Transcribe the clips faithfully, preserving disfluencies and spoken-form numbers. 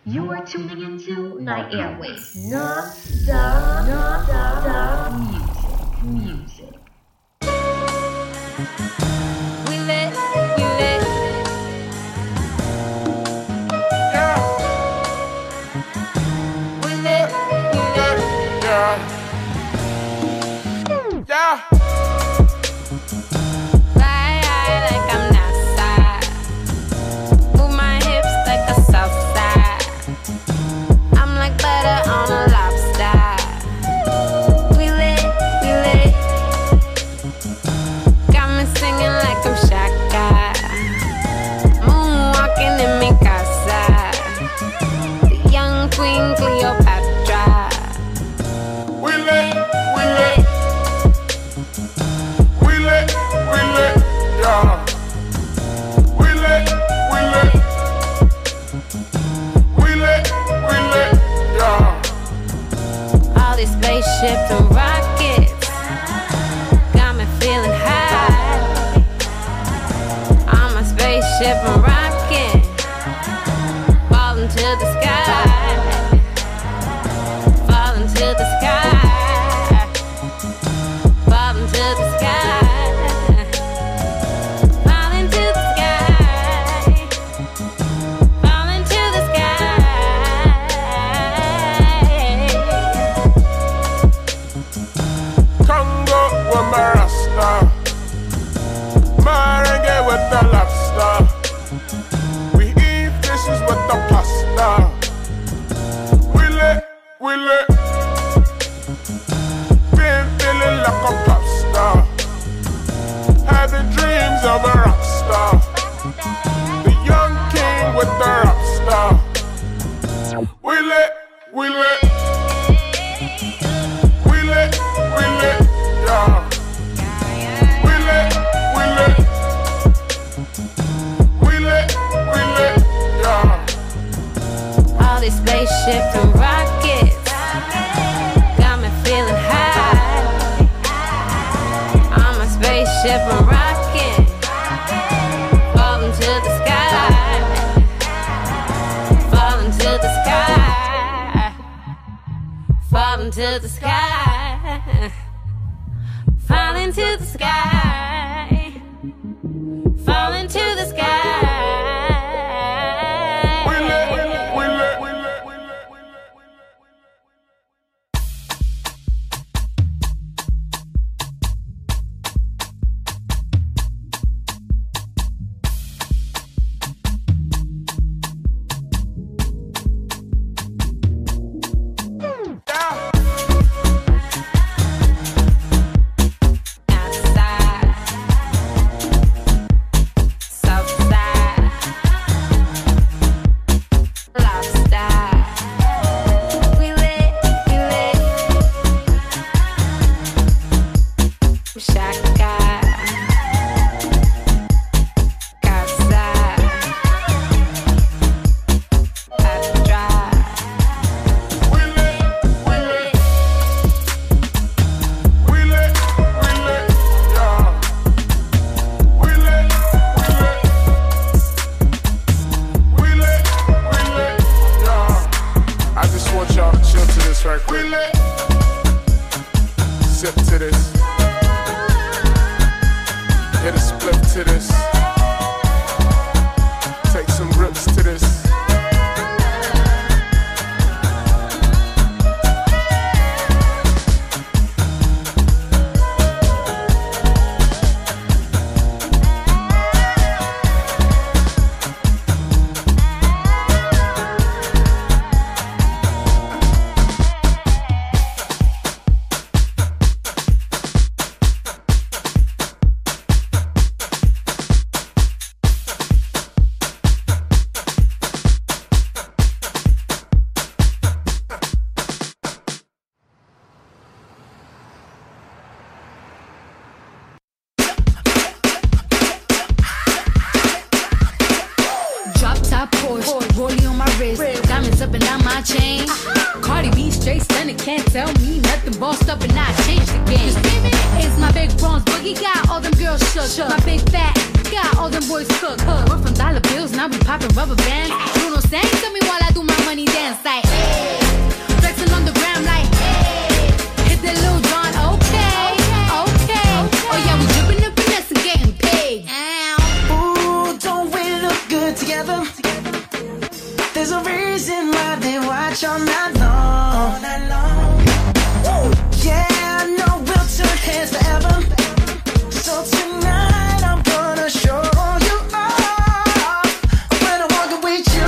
You are tuning into Night Airwaves. Non-stop, non-stop music, music. We lit, we lit. Yeah. We lit, we lit. Yeah. Yeah. Fly high like I'm NASA. Move my hips like a south side. I'm like butter on a lobster. We lit, we lit. Got me singing like I'm Shaka. Moonwalking in mi casa. The young Queen Cleopatra. We lit, we lit. We lit, we lit. Yeah. We lit, we lit. We lit, we lit. Yeah. All these spaceships and rockets got me feeling high. I'm a spaceship and rocket, falling to the sky, falling to the sky, falling to the sky, falling to the sky, falling to the sky. Congo with my rasta. Merengue with the lobster. We eat fishes with the pasta. We lit, we lit. Been feeling like a pop star. Having dreams of a rock star. The young king with the rock star. We lit, we lit. We lit, we lit, yeah. We lit, we lit. We lit, we lit, yeah. All these spaceships and rockets got me feeling high. I'm a spaceship and rocket, falling to the sky, falling to the sky, falling to the sky, falling to the sky, falling to the sky. We lit, we lit, we lit, we lit, we lit, we lit. Outside, south side, lobster. We lit, we lit. Shaka, casa, Patra. We lit, we lit. We lit, we lit, yeah. We lit, we lit. We lit, we lit, yeah. I just want y'all to chill to this right quick. We lit. Sip to this. Hit a split to this. Take some rips to this. Drop top Porsche, rollie on my wrist, diamonds up and down my chain. Cardi B straight stunning, can't tell me nothing. Bossed up and I changed the game. It's my big bronze boogie, got all them girls shook. My big fat, got all them boys cooked. We're from dollar bills, now we popping rubber bands. Bruno sang to me while I do my money dance like, hey. Flexing on the ground like, hey. Hit that little John, okay, okay. Oh yeah, we dripping and finesse and getting paid. Ooh, don't we look good together? There's a reason why they watch all night long. All night long. Woo. Yeah, I know we'll turn heads forever. So tonight I'm gonna show you off. When I'm walking with you,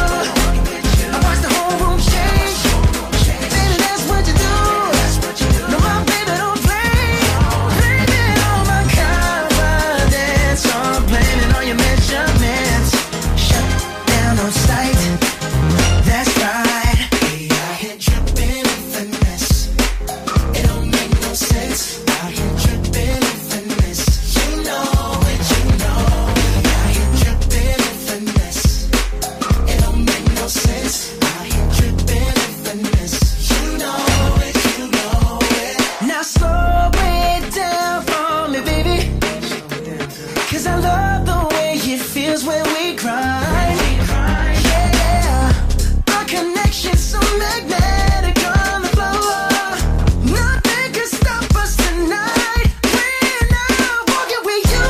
I watch the whole room change. Baby, that's what you do. No, my baby don't play. Blaming all my confidence. I'm blaming all your measurements. Shut down on sight. That's right. We out here dripping in finesse. It don't make no sense. Out here dripping in finesse. You know it, you know. We out here dripping in finesse. It don't make no sense. Out here dripping in finesse. You know it, you know it. Now slow it down for me, baby. Cause I love the way it feels when we grind. Yeah, our connection's so magnetic on the floor. Nothing can stop us tonight. When I'm walking with you,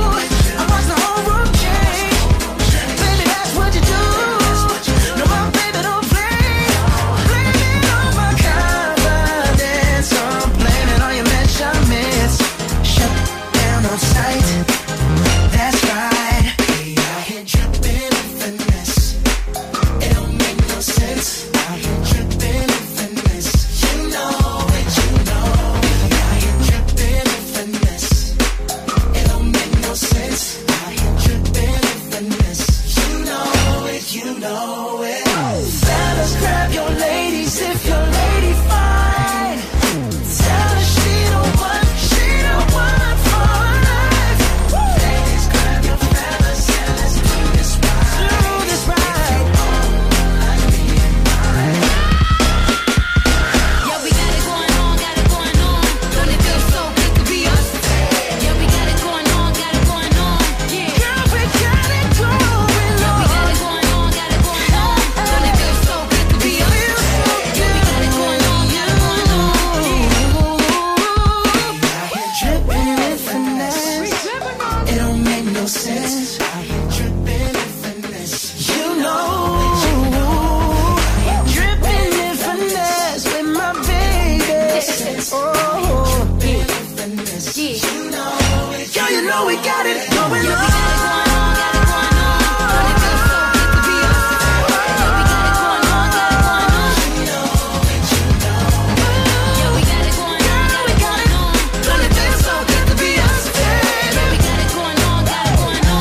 I watch the whole room change. Baby, that's what you do. No, my baby don't play. Blaming all my confidence. I'm blaming all your measurements. Shut down on sight. That's right. We out here dripping in finesse. It don't make no sense. Out here dripping in finesse. You know it, you know. We out here dripping in finesse. It don't make no sense. Out here dripping in finesse. You know it, you know it. Fellas, grab your ladies if your lady fine. Tell her she the one, she the one for life. Ladies, grab your fellas and let's do this right. Do this right. Like me and mine. Yeah, we got it going on, got it going on. Don't it feel so good to be us? Yeah, we got it going on, got it going on. Yeah, Girl, we got it going yeah, we got on. it going on, got it going on. Don't it feel so good to be us? Feels so Yeah, we got it going on, got it going on. Out here dripping in finesse. It don't make no sense. Out here dripping in finesse. You know, dripping in finesse with my baby. Oh, dripping in finesse. You know it. Girl, you know we got it going Yeah, we on. got it going on, got it going on. Don't it feel so good to be us? Yeah, we got it going on, got it going on. Yeah, we got it going on, got it going on. Don't it feel so good to be us? Yeah, we got it going on, got it going on.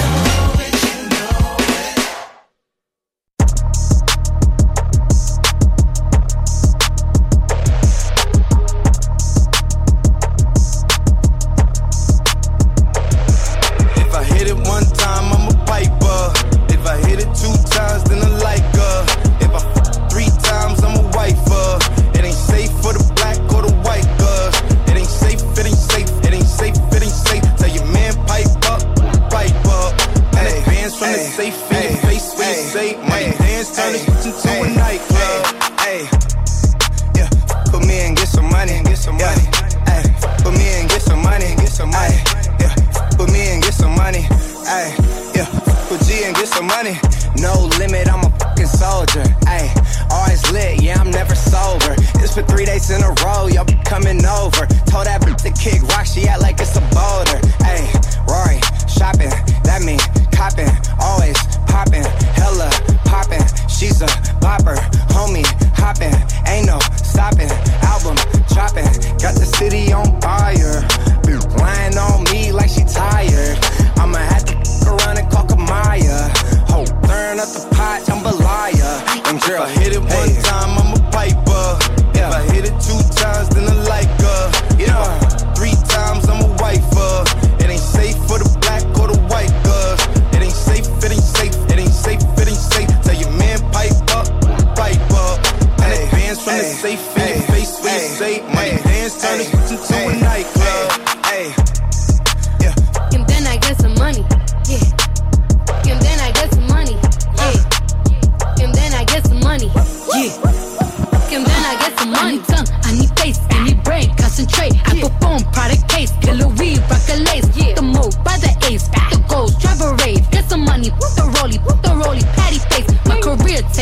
If I hit it one time, I'm a piper. If I hit it two times, then I like her. If I f three times, I'm a wifer. It ain't safe for the black or the white girls. It ain't safe, it ain't safe, it ain't safe, it ain't safe. Tell your man pipe up, pipe up. And the bands from the safe in your face when you say money dance, turn this bitch into a nightclub. Hey, yeah, put me and get some money, get some money. Hey, put me and get some money, get some money. Yeah, put me and get some money. Ay, yeah, put G and get some money. No limit, I'm a fucking soldier. Ay, always lit, yeah, I'm never sober. It's for three days in a row, y'all be coming over. Told that bitch to kick rock, she act like it's a boulder. Ay, Rory, shopping, that mean copping, always popping, hella popping. She's a bopper, homie, hopping, ain't no stopping. Album dropping, got the city on fire. Lying on me like she tired. I'ma have to f around and call Kamaya. Ho, turn up the pot, jambalaya. And girl, if I hit it one hey. time, I'm a piper. Yeah. If I hit it two times, then I like her. Yeah. If I three times, I'm a wifer. It ain't safe for the black or the white girls. It ain't safe, it ain't safe, it ain't safe, it ain't safe. Tell your man pipe up, pipe up. And hey. the bands from hey. the safe in hey. your face when hey. you say money dance, turn this bitch into a nightclub. Hey. And then I get some money, yeah. And then I get some money, yeah. And then I get some money, yeah.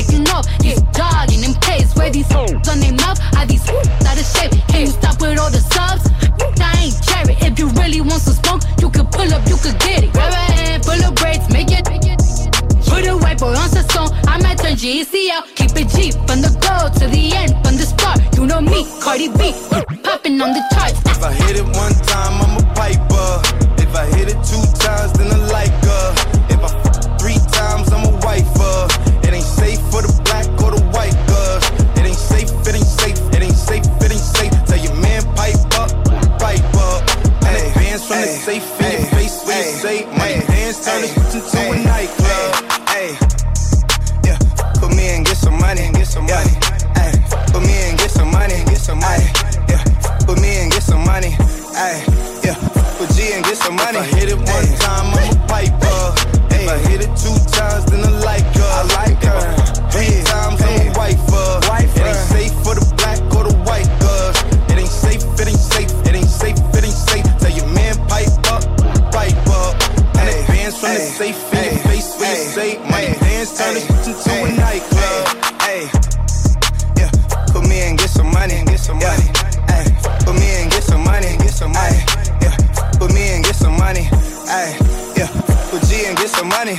taking off. Yeah, dog in them K's where these hoes on their mouth. Are these hoes out of shape? Can you stop with all the subs? I ain't cherry. If you really want some smoke, you can pull up, you can get it. Grab a hand full of braids, make it. Put a white boy on the song. I might turn G E C out. Keep it G from the go to the end, from the start. You know me, Cardi B, popping on the charts. If I hit it one time, I'm a piper. If I hit it two times, then I like her. If I f three times, I'm a wifer. It ain't safe for the black or the white girls. It ain't safe, it ain't safe, it ain't safe, it ain't safe. Tell your man pipe up, pipe up. And the bands from the safe in your face when you say money dance turn it into a nightclub. Hey, yeah, put me in, get some money, get some money. Hey, put me in, get some money, get some money. Yeah, put me in, get some money. Hey, yeah, put G and get some money. If I hit it one time, I'm a piper. If I hit it two times, then I like her. I like her. Three times, I'm a wifer. It ain't safe for the black or the white girls. It ain't safe, it ain't safe, it ain't safe, it ain't safe. Tell your man pipe up, pipe up. And the bands from the safe in your face when you say money dance turn it into a nightclub. Hey, yeah, put me in, get some money, get some money. Hey, put me in, get some money, get some money. Yeah, put me in, get some money. Hey, yeah, put G and get some money.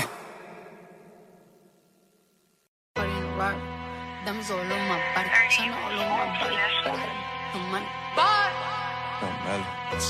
Diamonds all over my body, China all over my body. No money. Don't matter.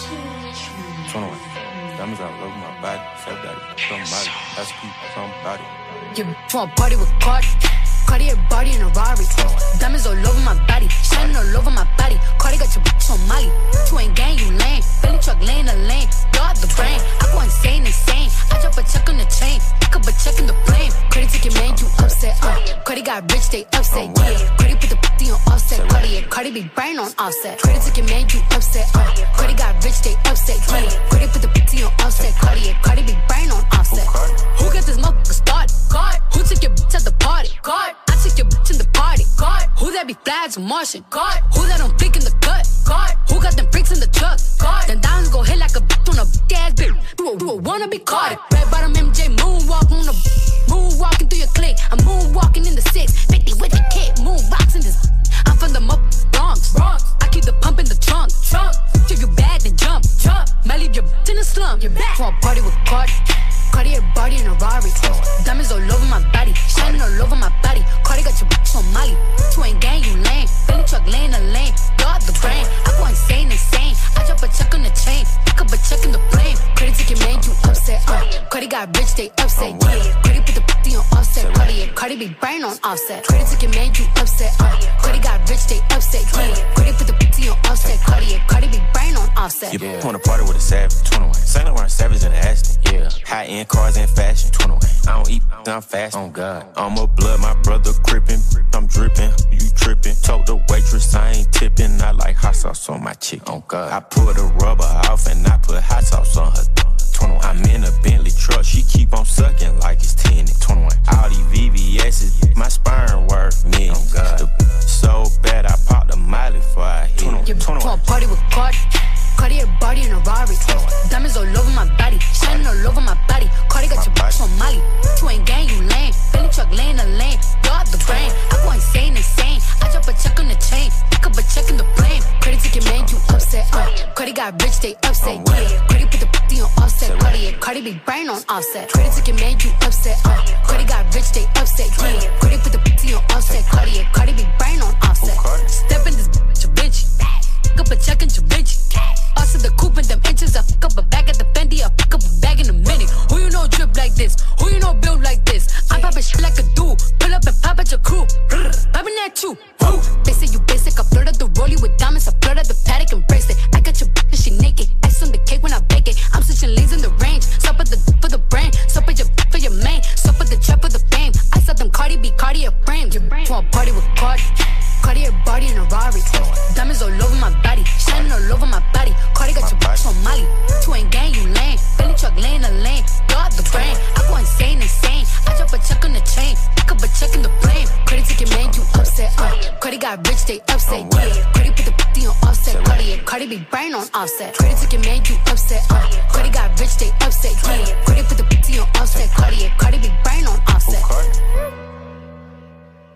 twenty-one. Diamonds all over my body. Self daddy. Don't matter. Let's keep somebody. You want to party with Cardi? Cartier body in a Rari. Diamonds all over my body, shining all over my body. Cardi got your bitch on Molly. You ain't gang, you lame. Billy truck laying the lane. You're the brain. I go insane, insane. I drop a check on the chain. Pick up a check in the plane. Credit ticket man, you upset. Uh. Cardi got rich, they upset. Yeah. Cardi put the fifty on offset. Cardi, Cardi be brain on offset. Credit ticket man, you upset. Uh. Cardi got rich, they upset. Yeah. Cardi put the fifty on offset. Cardi, Cardi be brain on offset. Who got this motherfucker started? God. Who took your bitch at the party? God. I took your bitch in the party. God. Who that be flags and Martian? God. Who that don't think in the cut? God. Who got them freaks in the truck? God. Then diamonds go hit like a bitch on a big ass bitch. Do a, do a wanna be caught. Red bottom M J moonwalk on the moonwalking through your clique. I'm moonwalking in the six fifty with the kick. Moonboxing this. I'm from the mo- Bronx. Bronx. I keep the pump in the trunk. Trunk. If you bad, then jump. Jump. Might leave your bitch in the slum. You're back. For a party with Cardi. Cartier body in a Rari. Diamonds all over my body, shining all over my body. Cardi got your bitch on Molly. You ain't gang, you lame. Billy truck laying the lane. You're the brain. I go insane, insane. I drop a check on the chain. Pick up a check in the plane. Credit ticket man, you upset. Uh. Cardi got rich, they upset. Yeah. Cardi put the fifty on offset. Cardi, Cardi be brain on offset. Credit ticket man, you upset. Uh. Cardi got rich, they upset. Yeah. Cardi put the fifty on offset. Cardi, Cardi be brain on offset. You wanna party with a savage, twenty-one. Saint Laurent savage in the Aston, yeah. High end cars and fashion, twenty-one. I don't eat, I'm fast, on God. I'm a blood, my brother crippin'. I'm drippin', you trippin'. Told the waitress I ain't tippin'. I like hot sauce on my chicken, on God. I pull the rubber off and I put hot sauce on her. twenty-one. I'm in a Bentley truck, she keep on sucking like it's ten. twenty-one. All these V V S's, my sperm worth millions. Oh God. The so bad I popped a Miley before I hit it. twenty-one. Party with Cardi. Cartier body in a Rari. Diamonds all over my body, shining all over my body. Cardi got your bitch on Molly. You ain't gang, you lame. Billy truck laying the lane. You're the brain. I go insane, insane. I drop a check on the chain. Pick up a check in the plane. Credit ticket man, you upset. Uh. Cardi got rich, they upset. Yeah. Cardi put the fifty on offset. Cardi, Cardi be brain on offset. Credit ticket man, you upset. Uh. Cardi got rich, they upset. Yeah. Cardi put the fifty on offset. Cardi, Cardi be brain on offset. Step in this bitch, a bitch. Pick up a check in your bitch. Also the coupe in them inches. I fuck up a bag at the Fendi. I fuck up a bag in a minute. Who you know drip like this? Who you know build like this? I'm poppin' shit like a dude. Pull up and pop at your crew. Poppin' that too. They say you basic. I flooded the rollie with diamonds. I flooded the paddock and bracelet. I got your bitch, she naked. Ice on the cake when I bake it. I'm switching lanes in the range. Stop at the for the brain. Stop at your for your main. Stop at the trap for the fame. I saw them Cardi B, Cartier frames. Want party with Cardi. Cartier body in a Rari. Diamonds all over my body, shining all over my body. Cardi got your bitch on Molly. You ain't gang, you lame. Billy truck laying the lane. You're the brain. I go insane, insane. I drop a check on the chain. Pick up a check in the plane. Credit ticket man, you upset. Uh. Cardi got rich, they upset. Yeah. Cardi put the fifty on offset. Cardi, Cardi be brain on offset. Credit ticket man, you upset. Uh. Cardi got rich, they upset. Yeah. Cardi put the fifty on offset. Cardi, Cardi be brain on offset.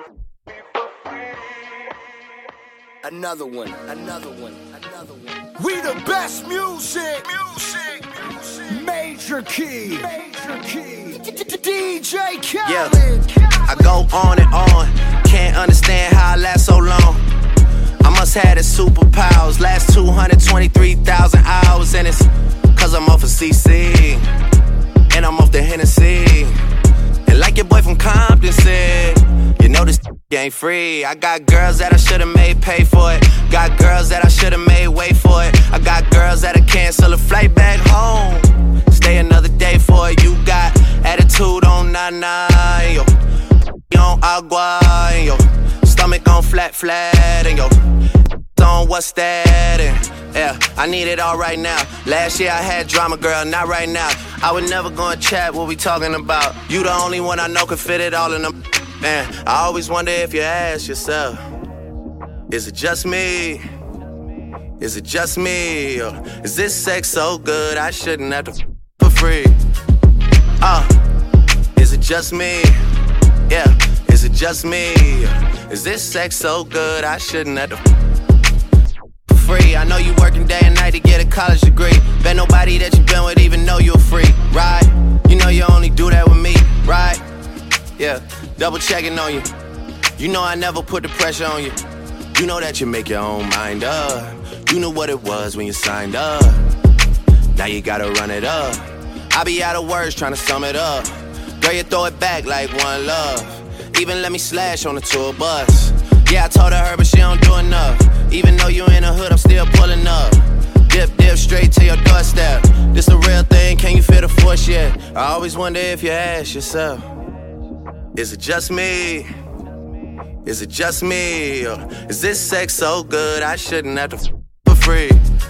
Another one, another one, another one. We the best music, music, music. Major key, major key. D J Khaled. Yeah, I go on and on. Can't understand how I last so long. I must have the superpowers. Last two hundred twenty-three thousand hours, and it's cause I'm off of C C and I'm off the Hennessy. And like your boy from Compton said, you know this ain't free. I got girls that I should've made pay for it. Got girls that I should've made wait for it. I got girls that'll cancel a flight back home. Stay another day for it. You got attitude on nana, yo. You on agua, and yo. Stomach on flat, flat, and yo. On what's that? And yeah, I need it all right now. Last year I had drama, girl, not right now. I would never go and chat what we talking about. You the only one I know can fit it all in them. Man, I always wonder if you ask yourself, is it just me? Is it just me? Or is this sex so good I shouldn't have to f- for free? Uh, is it just me? Yeah, is it just me? Is this sex so good I shouldn't have to f- for free? I know you working day and night to get a college degree. Bet nobody that you been with even know you're free, right? You know you only do that with me, right? Yeah, double checking on you. You know I never put the pressure on you. You know that you make your own mind up. You knew what it was when you signed up. Now you gotta run it up. I be out of words trying to sum it up. Girl, you throw it back like one love. Even let me slash on the tour bus. Yeah, I told her, but she don't do enough. Even though you in the hood, I'm still pulling up. Dip, dip, straight to your doorstep. This the real thing, can you feel the force yet? I always wonder if you ask yourself, is it just me? Is it just me? Or is this sex so good I shouldn't have to f- for free?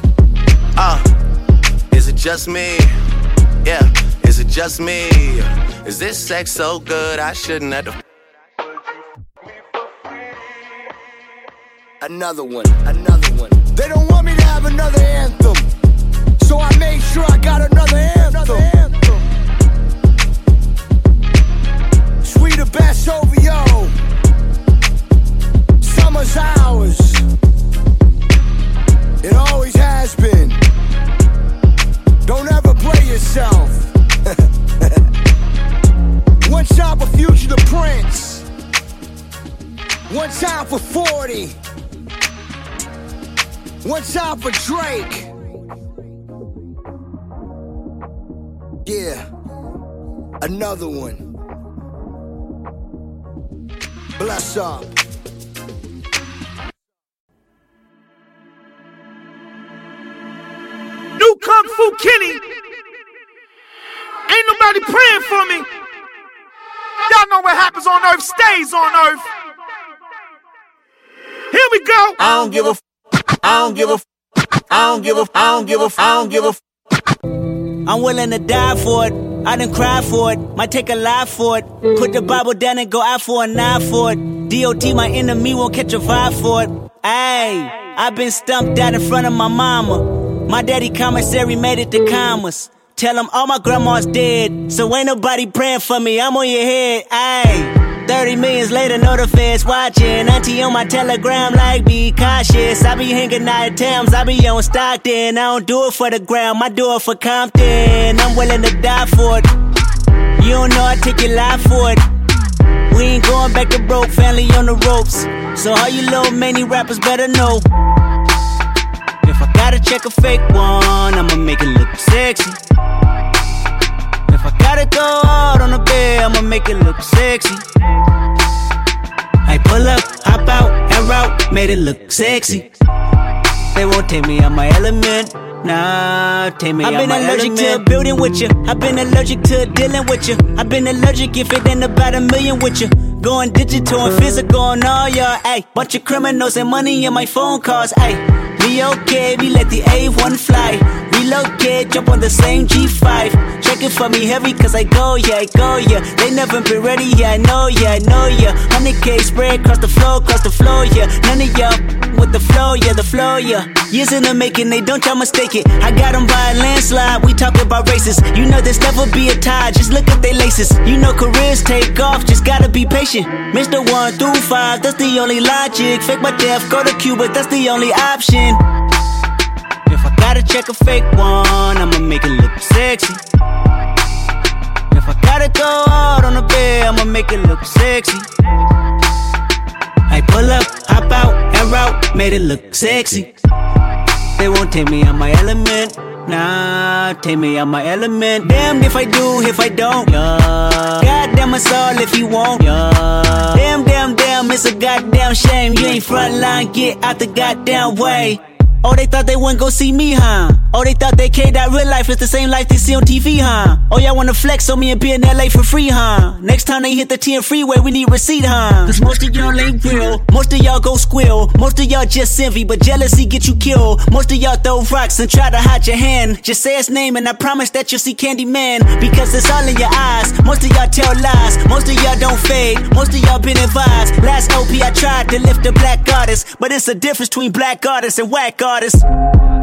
Uh, is it just me? Yeah, is it just me? Or is this sex so good I shouldn't have to f- Another one, another one. They don't want me to have another anthem, so I made sure I got another anthem. We the best O V O. Summer's ours. It always has been. Don't ever play yourself. One time for Future the Prince. One time for forty. One time for Drake. Yeah. Another one. Bless up. New Kung Fu Kenny. Ain't nobody praying for me. Y'all know what happens on earth stays on earth. Here we go. I don't give a f- I don't give a f- I don't give a f- I don't give a f- I don't give a f- I'm willing to die for it. I done cried for it. Might take a life for it. Put the Bible down and go out for a knife for it. D O T, my enemy, won't catch a vibe for it. Ayy, I been stumped out in front of my mama. My daddy commissary made it to commas. Tell him all my grandma's dead, so ain't nobody praying for me. I'm on your head, ayy. thirty millions later, know the feds watching. Auntie on my telegram like, be cautious. I be hanging out at Tams, I be on Stockton. I don't do it for the gram, I do it for Compton. I'm willing to die for it. You don't know I take your life for it. We ain't going back to broke, family on the ropes. So all you little many rappers better know, if I gotta check a fake one, I'ma make it look sexy. If I gotta go out on the bed, I'ma make it look sexy. I pull up, hop out, and route, made it look sexy. They won't take me out my element. Nah, take me out my element. I've been allergic to a building with you. I've been allergic to dealing with you. I've been allergic if it ain't about a million with you. Going digital and physical on all y'all, ayy. Bunch of criminals and money in my phone calls, ayy. We okay, we let the A one fly. Relocate, jump on the same G five. Check it for me heavy, cause I go, yeah, I go, yeah. They never been ready, yeah, I know, yeah, I know, yeah. one hundred K spread across the floor, across the floor, yeah. None of y'all Spitting with the flow, yeah, the flow, yeah. Years in the making, they don't y'all mistake it. I got them by a landslide, we talking about races. You know this never be a tie, just look at they laces. You know careers take off, just gotta be patient. Mister one through five, that's the only logic. Fake my death, go to Cuba, that's the only option. If I gotta check a fake one, I'ma make it look sexy. If I gotta go hard on the bed, I'ma make it look sexy. I pull up, hop out, and route, made it look sexy. They won't take me out my element, nah, take me out my element. Damn if I do, if I don't, yeah. Goddamn us all if you won't, yeah. Damn, damn, damn, it's a goddamn shame. You ain't frontline, get out the goddamn way. Oh, they thought they wouldn't go see me, huh? Oh, they thought they K that real life is the same life they see on T V, huh? Oh, y'all wanna flex on me and be in L A for free, huh? Next time they hit the T N freeway, we need receipt, huh? Cause most of y'all ain't real, most of y'all go squill. Most of y'all just envy, but jealousy get you killed. Most of y'all throw rocks and try to hide your hand. Just say his name and I promise that you'll see Candyman. Because it's all in your eyes, most of y'all tell lies. Most of y'all don't fade, most of y'all been advised. Last O P I tried to lift a black artist, but it's a difference between black artists and whack artists. If I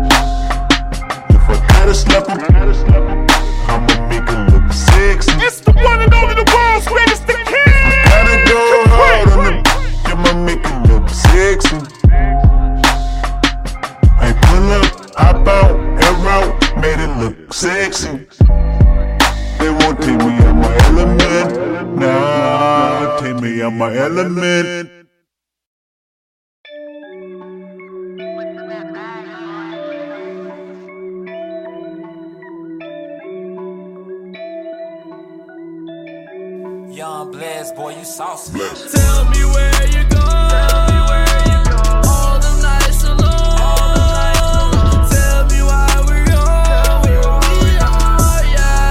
gotta slap him, I'ma make it look sexy. It's the one and only, the world's greatest, the king. Gotta go hard on the I'ma make it look sexy. I pull up, hop out, air out, made it look sexy. They won't take me out my element, nah, take me out my element. Young Blast, boy, you saucy. Tell me where you go. All the nights alone. Tell me why we're young. We are,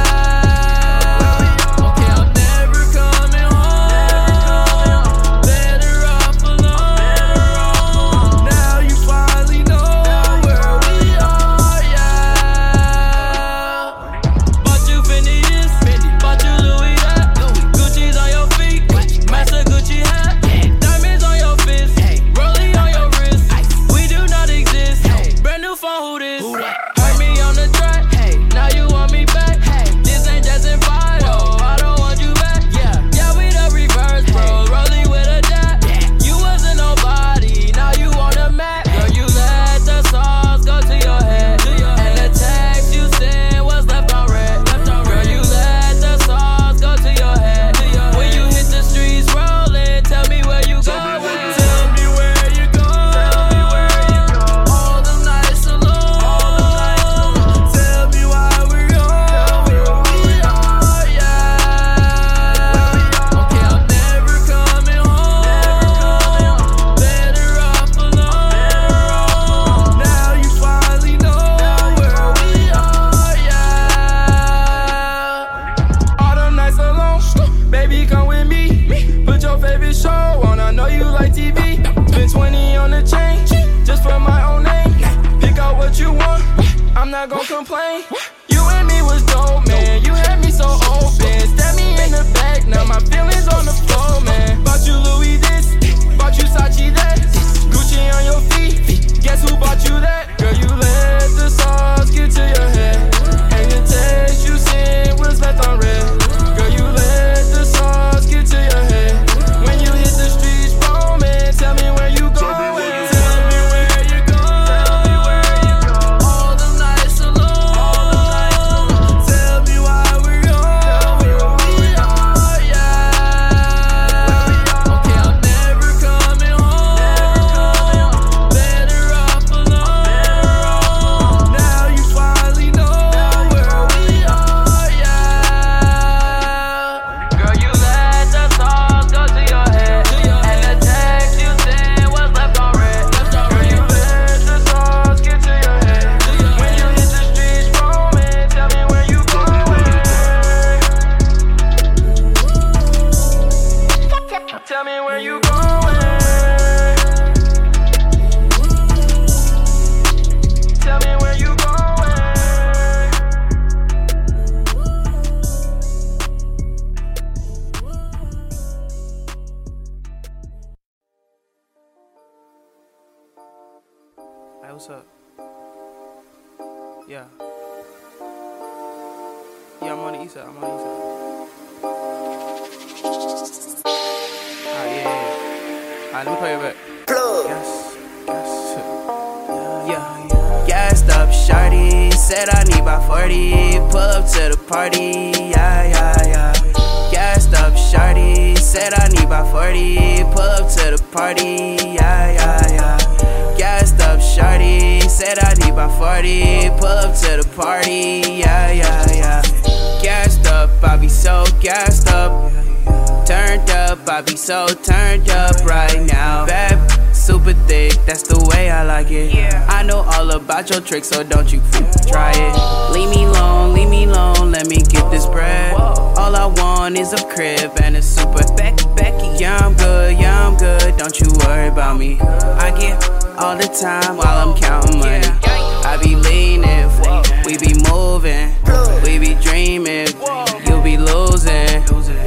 yeah. Okay, I'm never coming home. Better off alone. Now you finally know where we are, yeah. Bought you Fendi this, bought you Louis that. Gucci's on your feet, Master Gucci hat, diamonds on your fist, rolling on your wrist. We do not exist. Brand new phone, who this? Heard me on the track, now you want me back. This ain't just in fire, I don't want you back. Yeah, we the reverse, bro, rolling with a dap. You wasn't nobody, now you on the map. Girl, you let the sauce go to your head, and the text you sent was left on red. Girl, you let the sauce go to your head. When you hit the streets rolling, tell me where you going. Tell me where you go. All the nights alone. Tell me why we're young. We are, yeah. Okay, I'm never coming home. Better off alone. Now you finally know where we are, yeah. All the nights alone, baby, come with me. Put your favorite show on, I know you like T V. Spend twenty on the chain, just for my own name. Pick out what you want, I'm not gon' complain. You and me was dope, man, you had me so open. Stab me in the back, now my feelings on the floor, man. Bought you Louis this, bought you Sachi that. Gucci on your feet, guess who bought you that? Girl, you let the sauce get to your head, and the text you sent was left on red. Girl, you let the sauce get to your head. When you hit the streets roaming, tell me where you going. Tell me where you go. All the nights alone. Tell me why we're young. We are, yeah. Okay, I'm never coming home. Better off alone. Now you finally know where we are, yeah. Girl, you let the sauce go to your head, and the text you sent was left on red. Girl, you let the sauce get to your head. When you hit the streets roaming, tell me where you going. Tell me where you going. Tell me where you going. Hey, what's up? Yeah. Yeah, I'm on the east side. I'm on the east side. Alright, yeah, yeah. Alright, let me play it back. Plug. Yes, yes. Yeah, yeah. Gassed up, shawty. Said I need about forty. Pull up to the party. Yeah, yeah, yeah. Gassed up, shawty. Said I need about forty. Pull up to the party. Yeah, yeah, yeah. Gassed up, shawty. Said I need about forty. Pull up to the party. Yeah, yeah, yeah. Gassed up, I be so gassed up. Turned up, I be so turned up right now. Bad, super thick, that's the way I like it. I know all about your tricks, so don't you try it. Leave me alone, leave me alone, let me get this bread. All I want is a crib and a super Becky, Becky. Yeah, I'm good, yeah, I'm good, don't you worry about me. I get all the time while I'm counting money. I be leaning, we be moving, we be dreaming, you be losing.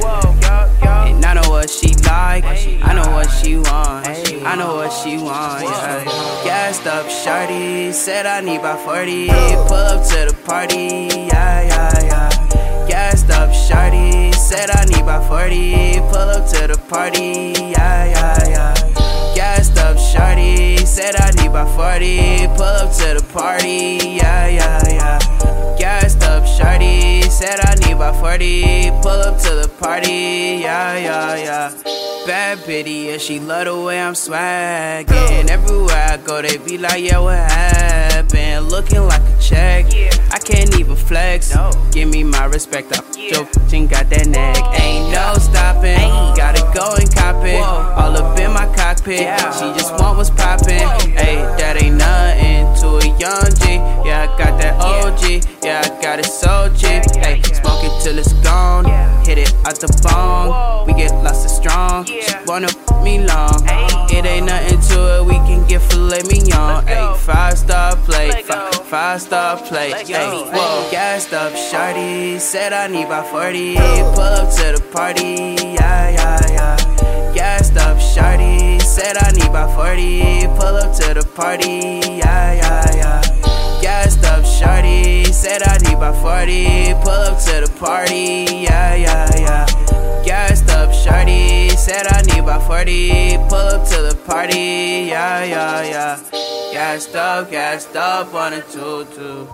And I know what she like, I know what she want, I know what she want, yeah. Gassed up, shawty, said I need about forty. Pull up to the party, yeah, yeah, yeah. Gassed up, shawty, said I need about forty. Pull up to the party, yeah, yeah, yeah. Gassed up, shawty, said I need about forty. Pull up to the party, yeah, yeah, yeah. Gassed up, shawty, said I need about forty. Pull up to the party, yeah, yeah, yeah. Bad bitty, yeah, she love the way I'm swaggin'. Everywhere I go, they be like, yeah, what happened? Looking like a check, I can't even flex. Give me my respect, I your bitch ain't got that neck. Ain't no stopping, gotta go and cop it. All up in my cockpit, she just want what's poppin'. Ayy, that ain't nothing to a young G. Yeah, I got that O G, yeah, I got it so cheap. Ayy, smoke it till it's gone, hit it out the bong. We get lost and strong, she wanna f me long. It ain't nothing to it, we can get filet mignon. Ayy, five star plate, five, five star plate. Ayy, whoa, gassed up, shawty, said I need about forty. Pull up to the party, yeah, yeah, yeah. Gassed up, shawty, said I need about forty. Pull up to the party, yeah, yeah, yeah. Gassed up, shawty, said I need about forty. Pull up to the party, yeah, yeah, yeah. Gassed up, shawty, said I need about forty. Pull up to the party, yeah, yeah, yeah. Gassed up, gassed up on a two-two.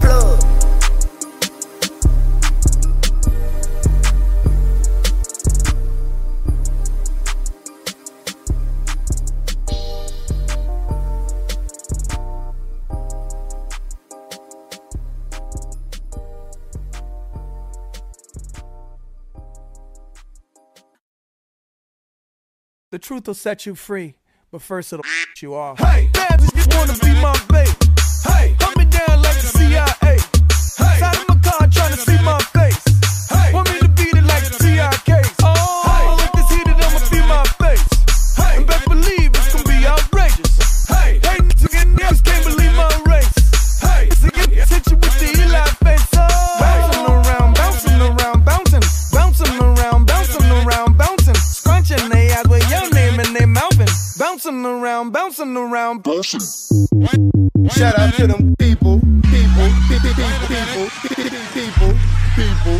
The truth will set you free, but first it'll f you off. Hey, fans just wanna be my babe. Hey, coming down like the C I A. Hey, side of my car trying to see my face. Hey, want me to beat it like the T I Ks. Oh, hey, like this heated, I'ma see my face. Hey, and best believe it's gonna be outrageous. Hey, hey, niggas can't believe my race. Hey, hit you with the Eli face. Oh, bouncing around, bouncing around, bouncing, bouncing around, bouncing around, bouncing, scrunching they eyes with your name and they mouthing, bouncing around, bouncing around, bouncing. Shout out to them people, people, people, people, people, people, people.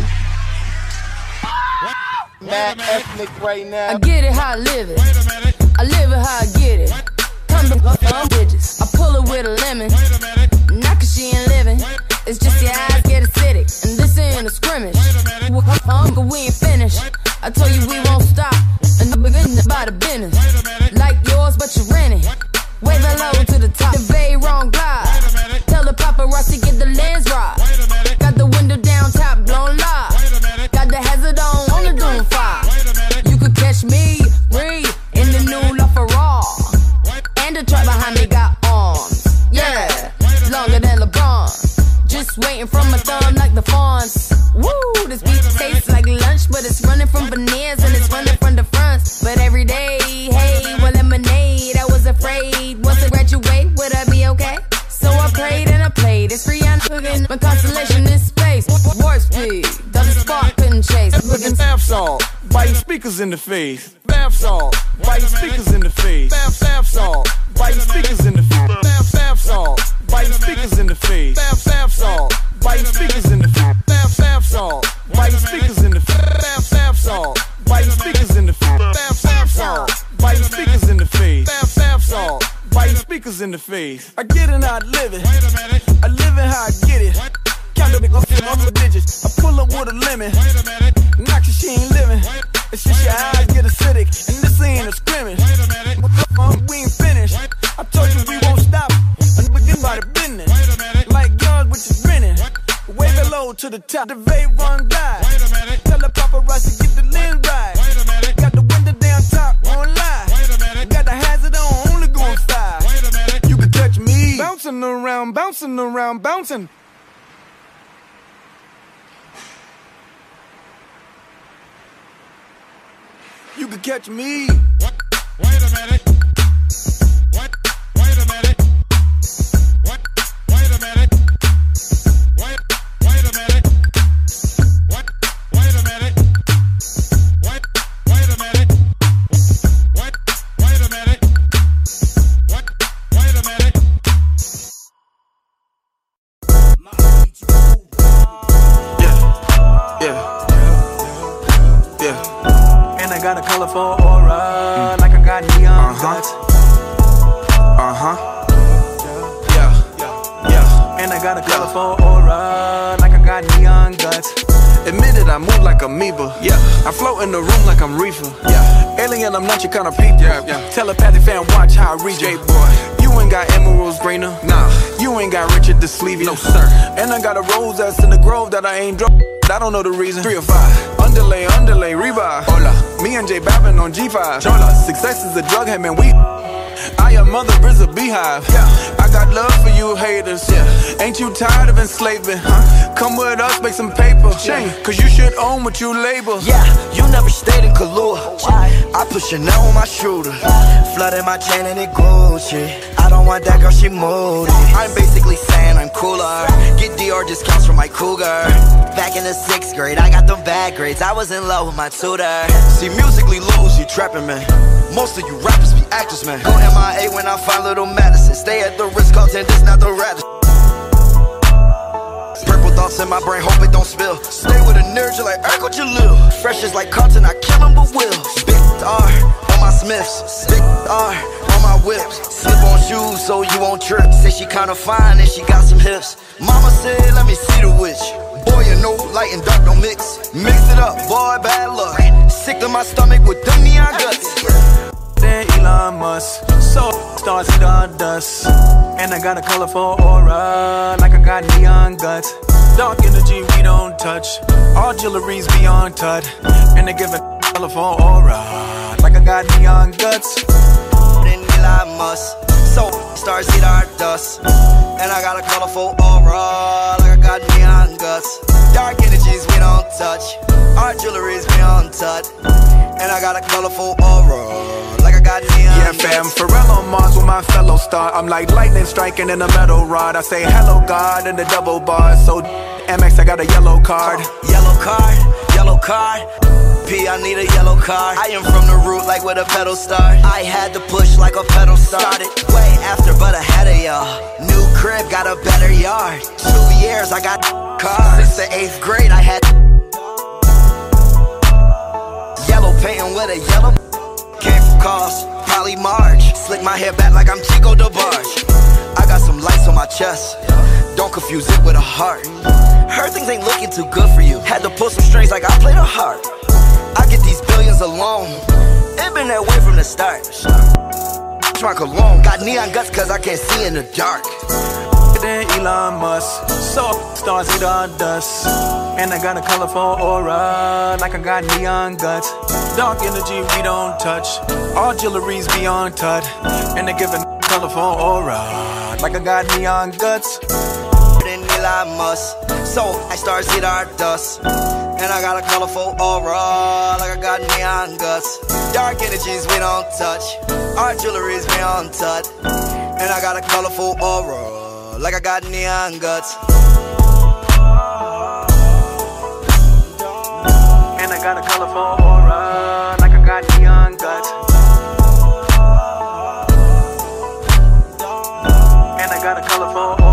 Mad ethnic right now. I get it how I live it. I live it how I get it. Come to um, bitches. I pull it with a lemon. Not cause she ain't living. It's just your eyes get acidic. And this ain't a scrimmage. Um, we ain't finished. I told you we won't stop. And the beginning about the business. Like yours, but you rent it. Wave hello to the top. The very wrong glide. Tell the paparazzi get the lens right. Got the window down, top blown live. Got the hazard on, on the doom fire. You could catch me, read in the new LaFerrari. And the truck behind me got arms. Yeah, longer than LeBron. Just waiting from my thumb like the fawns. Woo, this beat tastes like lunch, but it's running from veneers and it's running from the fronts. But every day, hey, well, lemonade. I was afraid. Once I graduate, would I be okay? So I prayed and I played. It's free and cooking. My constellation is space. Warp speed. Double spark couldn't chase. Looking bath salt, biting speakers in the face. Bath salt, biting speakers in the face. Bath, bath salt, biting speakers in the face. Bath, bath salt, biting speakers in the face. Bath, bath salt, biting speakers in the face. Bath, bath salt, biting speakers in the face. Bath, bath salt, biting speakers in the face. Bath, bath salt, biting speakers in the face. Bath, bath salt, biting speakers in the face. I get it how I live it. I live it how I get it. Count up the digits. I pull up with a lemon. Knock your she ain't living. It's just your eyes get acidic. And this ain't a scrimmage. We ain't finished. I told you we won't stop. And begin by the business. Like guns with your grinning. Wave it low to the top. The vape run glide. Tell the paparazzi get the lens right. Got the window down top, won't lie. Got the hazard on, only going five. You can touch me. Bouncing around, bouncing around, bouncing. You can catch me. What? Wait a minute. What? Wait a minute. What? Wait a minute. Wait. Wait a minute. What? Wait a minute. What? Wait a minute. What? Wait a minute. What? Wait a minute. Yeah. Yeah. Yeah. And I got a colorful aura, mm. like I got neon guts. Uh huh. Yeah, yeah, yeah. And I got a colorful aura, like I got neon guts. Admit it, I move like amoeba. Yeah, I float in the room like I'm reefer. Yeah, alien, I'm not your kind of people. Yeah, yeah. Telepathic fan, watch how I read you. Boy, you ain't got emeralds greener. Nah, you ain't got Richard the Sleevey. No sir. And I got a rose that's in the grove that I ain't drunk. I don't know the reason. Three or five. Underlay, underlay, revive. Hola. Me and J Babin on G five. Chola. Success is a drug, hey man, we. I am mother is a beehive. Yeah. I got love for you haters. Yeah. Ain't you tired of enslaving? Huh? Come with us, make some paper. Shame. Cause you should own what you label. Yeah, you never stayed in Kahlua. I put Chanel on my shooter. Flooded my chain and it Gucci. I don't want that girl, she moody. I'm basically saying I'm cooler. Get D R discounts from my cougar. Back in the sixth grade, I got them bad grades. I was in love with my tutor. See, musically lose, you trapping, man. Most of you rappers be actors, man. Go M I A when I find little Madison. Stay at the Ritz-Carlton, this not the Radisson. Purple thoughts in my brain, hope it don't spill. Stay with a nerd, you like Urkel Jalil. Fresh is like Compton, I kill him but will. Big R on my Smiths, big R on my whips. Slip on shoes so you won't trip. Say she kinda fine and she got some hips. Mama said, let me see the witch. Boy, you know, light and dark don't mix. Mix it up, boy, bad luck. Sick to my stomach with them neon guts. Then Elon Musk, so stars and dust. And I got a colorful aura, like I got neon guts. Dark energy we don't touch. All jewelry's beyond tut. And they give a colorful aura, like I got neon guts. Then Elon Musk, so stars eat our dust. And I got a colorful aura, like I got neon guts. Dark energies we don't touch. Our jewelry's beyond tut. And I got a colorful aura, like I got neon. Yeah, fam, Pharrell on Mars with my fellow star. I'm like lightning striking in a metal rod. I say hello God in the double bars. So M X, I got a yellow card. Yellow card, yellow card. P, I need a yellow card. I am from the root like where the pedal start. I had to push like a pedal started. Way after but ahead of y'all. New crib, got a better yard. Two years, I got cars. Since the eighth grade, I had yellow painting with a yellow. Came from Cos, Polly March. Slick my hair back like I'm Chico DeBarge. I got some lights on my chest. Don't confuse it with a heart. Heard things ain't looking too good for you. Had to pull some strings like I played a harp. I get these billions alone. It been that way from the start. My cologne got neon guts cause I can't see in the dark. Then Elon Musk, so stars eat our dust. And I got a colorful aura, like I got neon guts. Dark energy we don't touch. All jewelry's beyond tut. And they give a colorful aura, like I got neon guts. Then Elon Musk, so I stars eat our dust. And I got a colorful aura, like I got neon guts. Dark energies we don't touch. Our jewelry's beyond tut. And I got a colorful aura, like I got neon guts. And I got a colorful aura, like I got neon guts. And I got a colorful aura.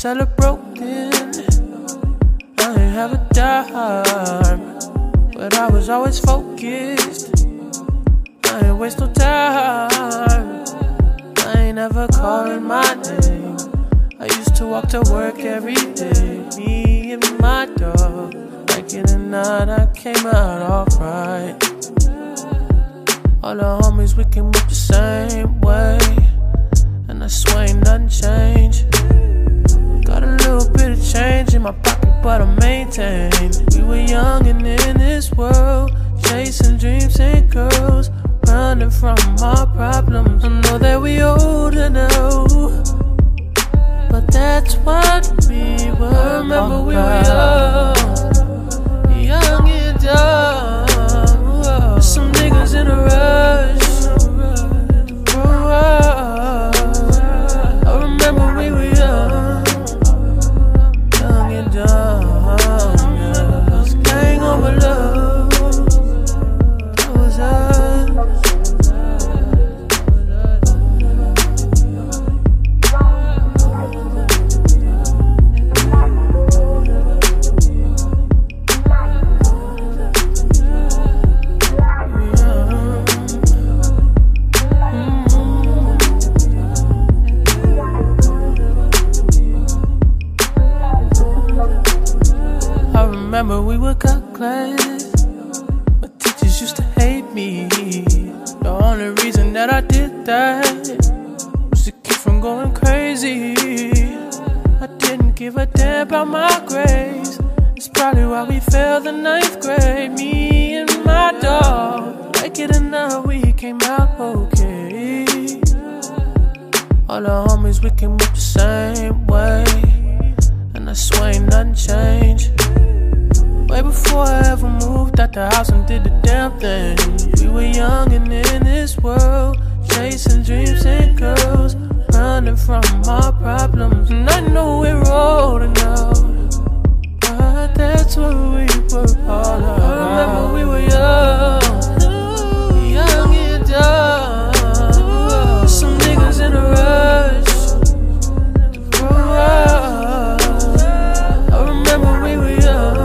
cellar broken. I ain't have a dime, but I was always focused. I ain't waste no time. I ain't ever calling my name. I used to walk to work every day. Me and my dog, like in and out, I came out alright. All the homies, we can move the same way, and I swear ain't nothing changed. Got a little bit of change in my pocket, but I maintain. We were young and in this world, chasing dreams and girls, running from our problems. I know that we older now, but that's what we were. Remember we were young, young and dumb. Some niggas in a rush to grow up. I remember we were young, young and dumb. This gang over love, that was us. Remember we would cut class, but teachers used to hate me. The only reason that I did that was to keep from going crazy. I didn't give a damn about my grades. It's probably why we failed the ninth grade. Me and my dog, like it or not, we came out okay. All the homies, we can move the same way, and I swear ain't nothing changed. Way before I ever moved out the house and did the damn thing. We were young and in this world, chasing dreams and girls, running from our problems. And I know we're older now, but that's what we were all about. I remember we were young, young and dumb. Some niggas in a rush to grow up. I remember we were young,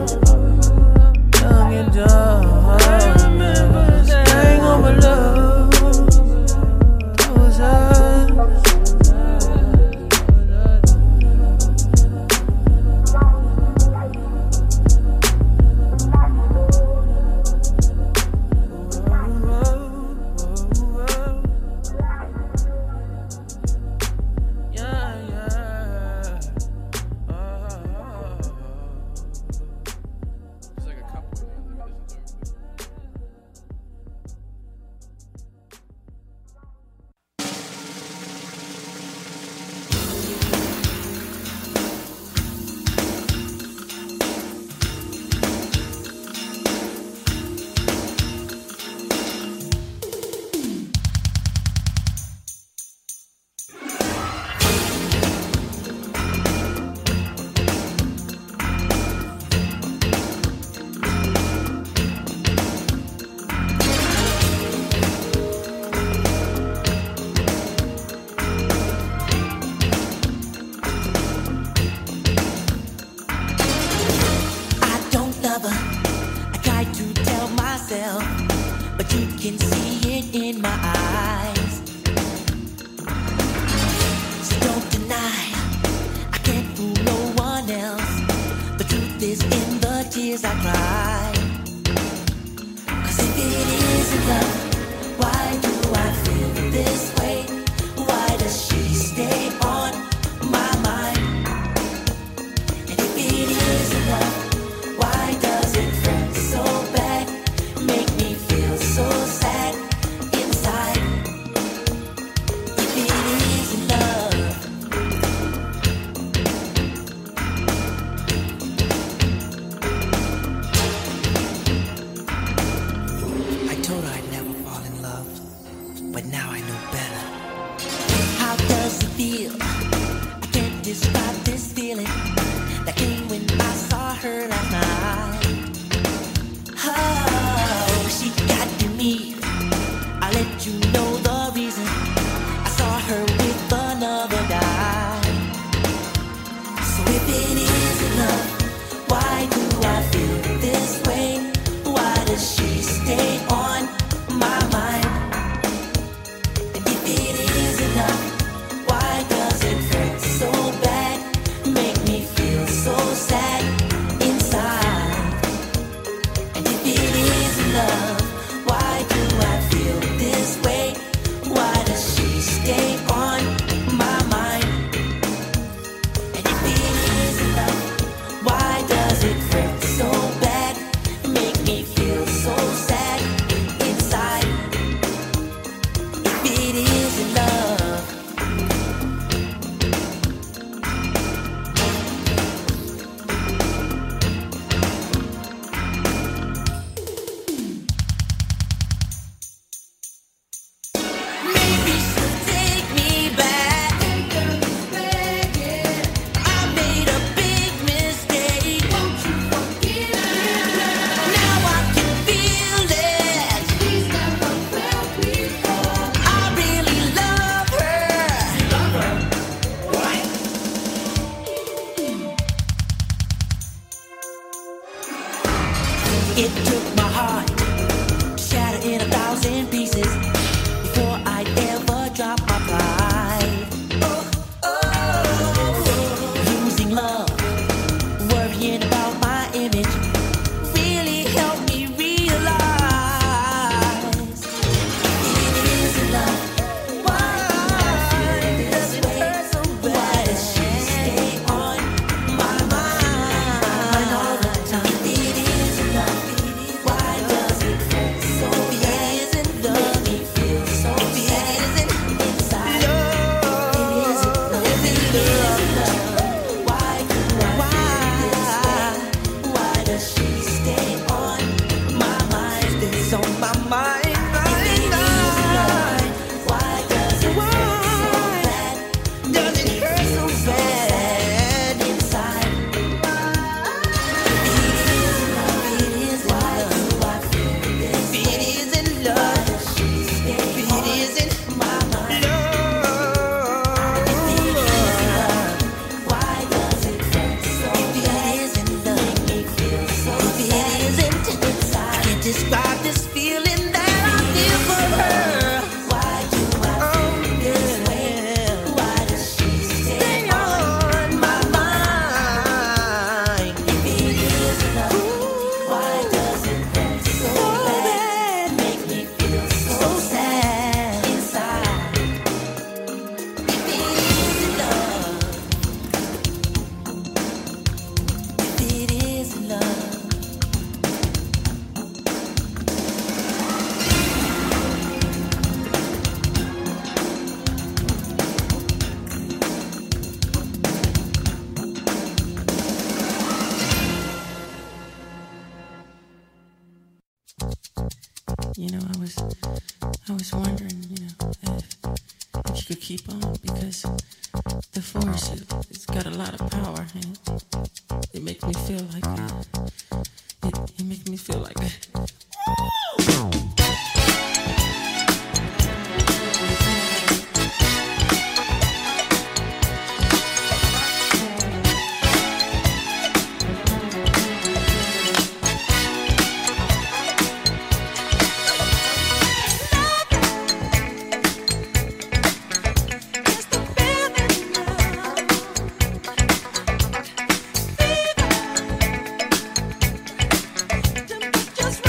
I remember this gang over love, that was us. I was wondering, you know, if, if you could keep on, because the force, it, it's got a lot of power, and it makes me feel like that. It, it makes me feel like that. Just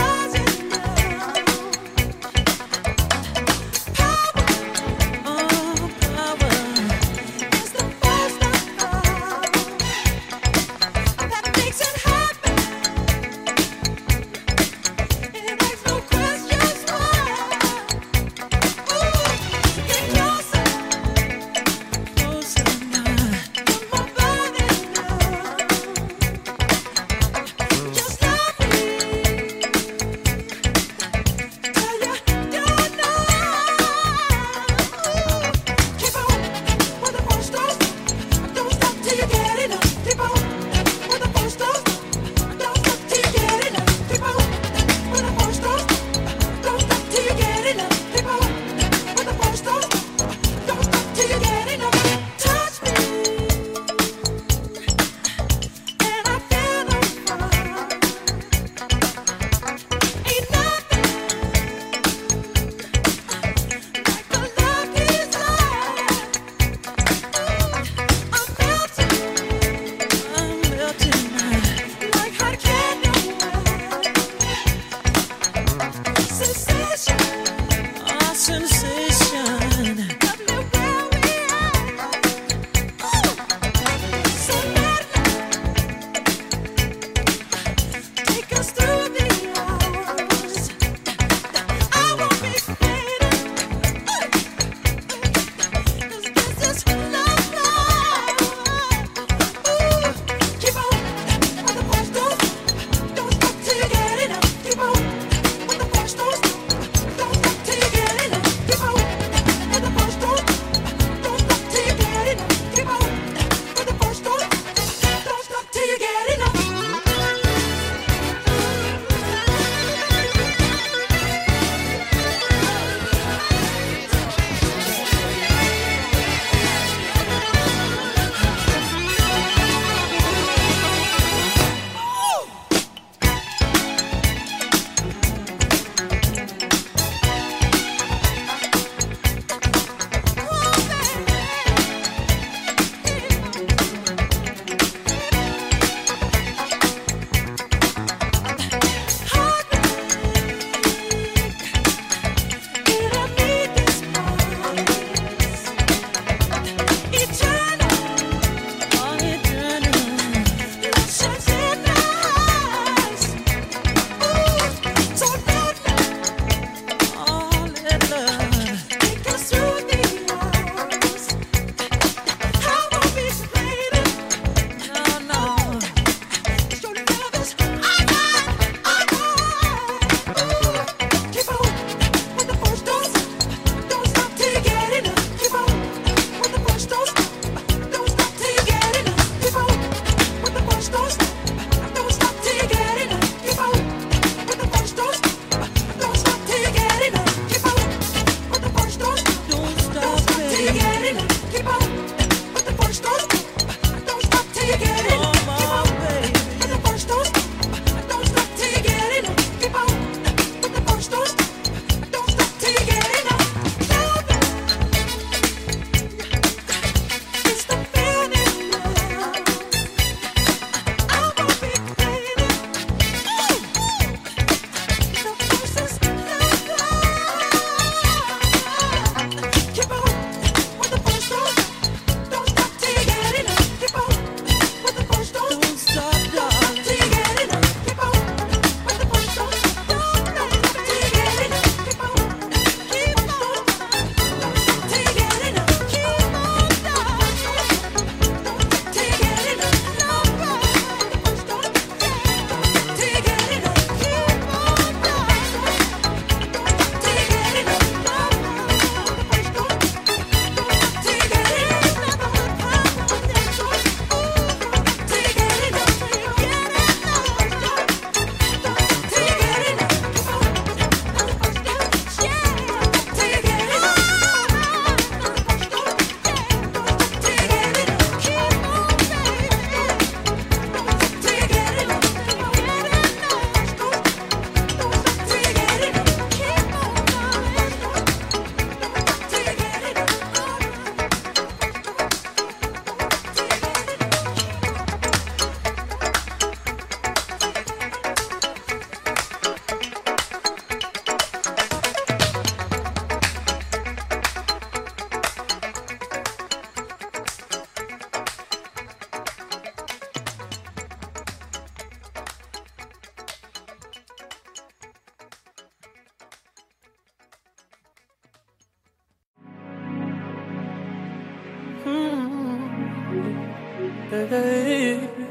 Hey,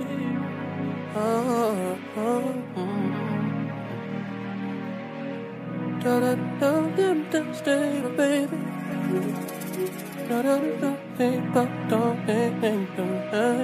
oh, oh, mm. Da da da da da, stay, baby. Da da da da da da.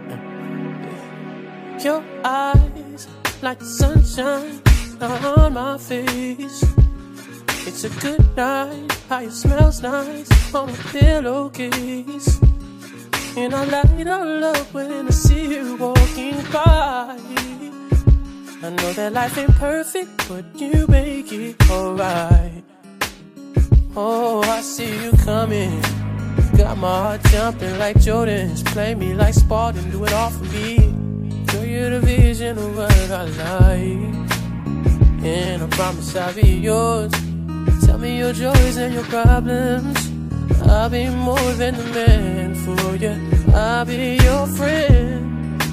Your eyes like the sunshine on my face. It's a good night, how it smells nice on a pillowcase. And I light all up when I see you walking by. I know that life ain't perfect, but you make it alright. Oh, I see you coming. Got my heart jumping like Jordan's. Play me like Spartan, do it all for me. Show you the vision of what I like. And I promise I'll be yours. Tell me your joys and your problems. I'll be more than a man for you. I'll be your friend.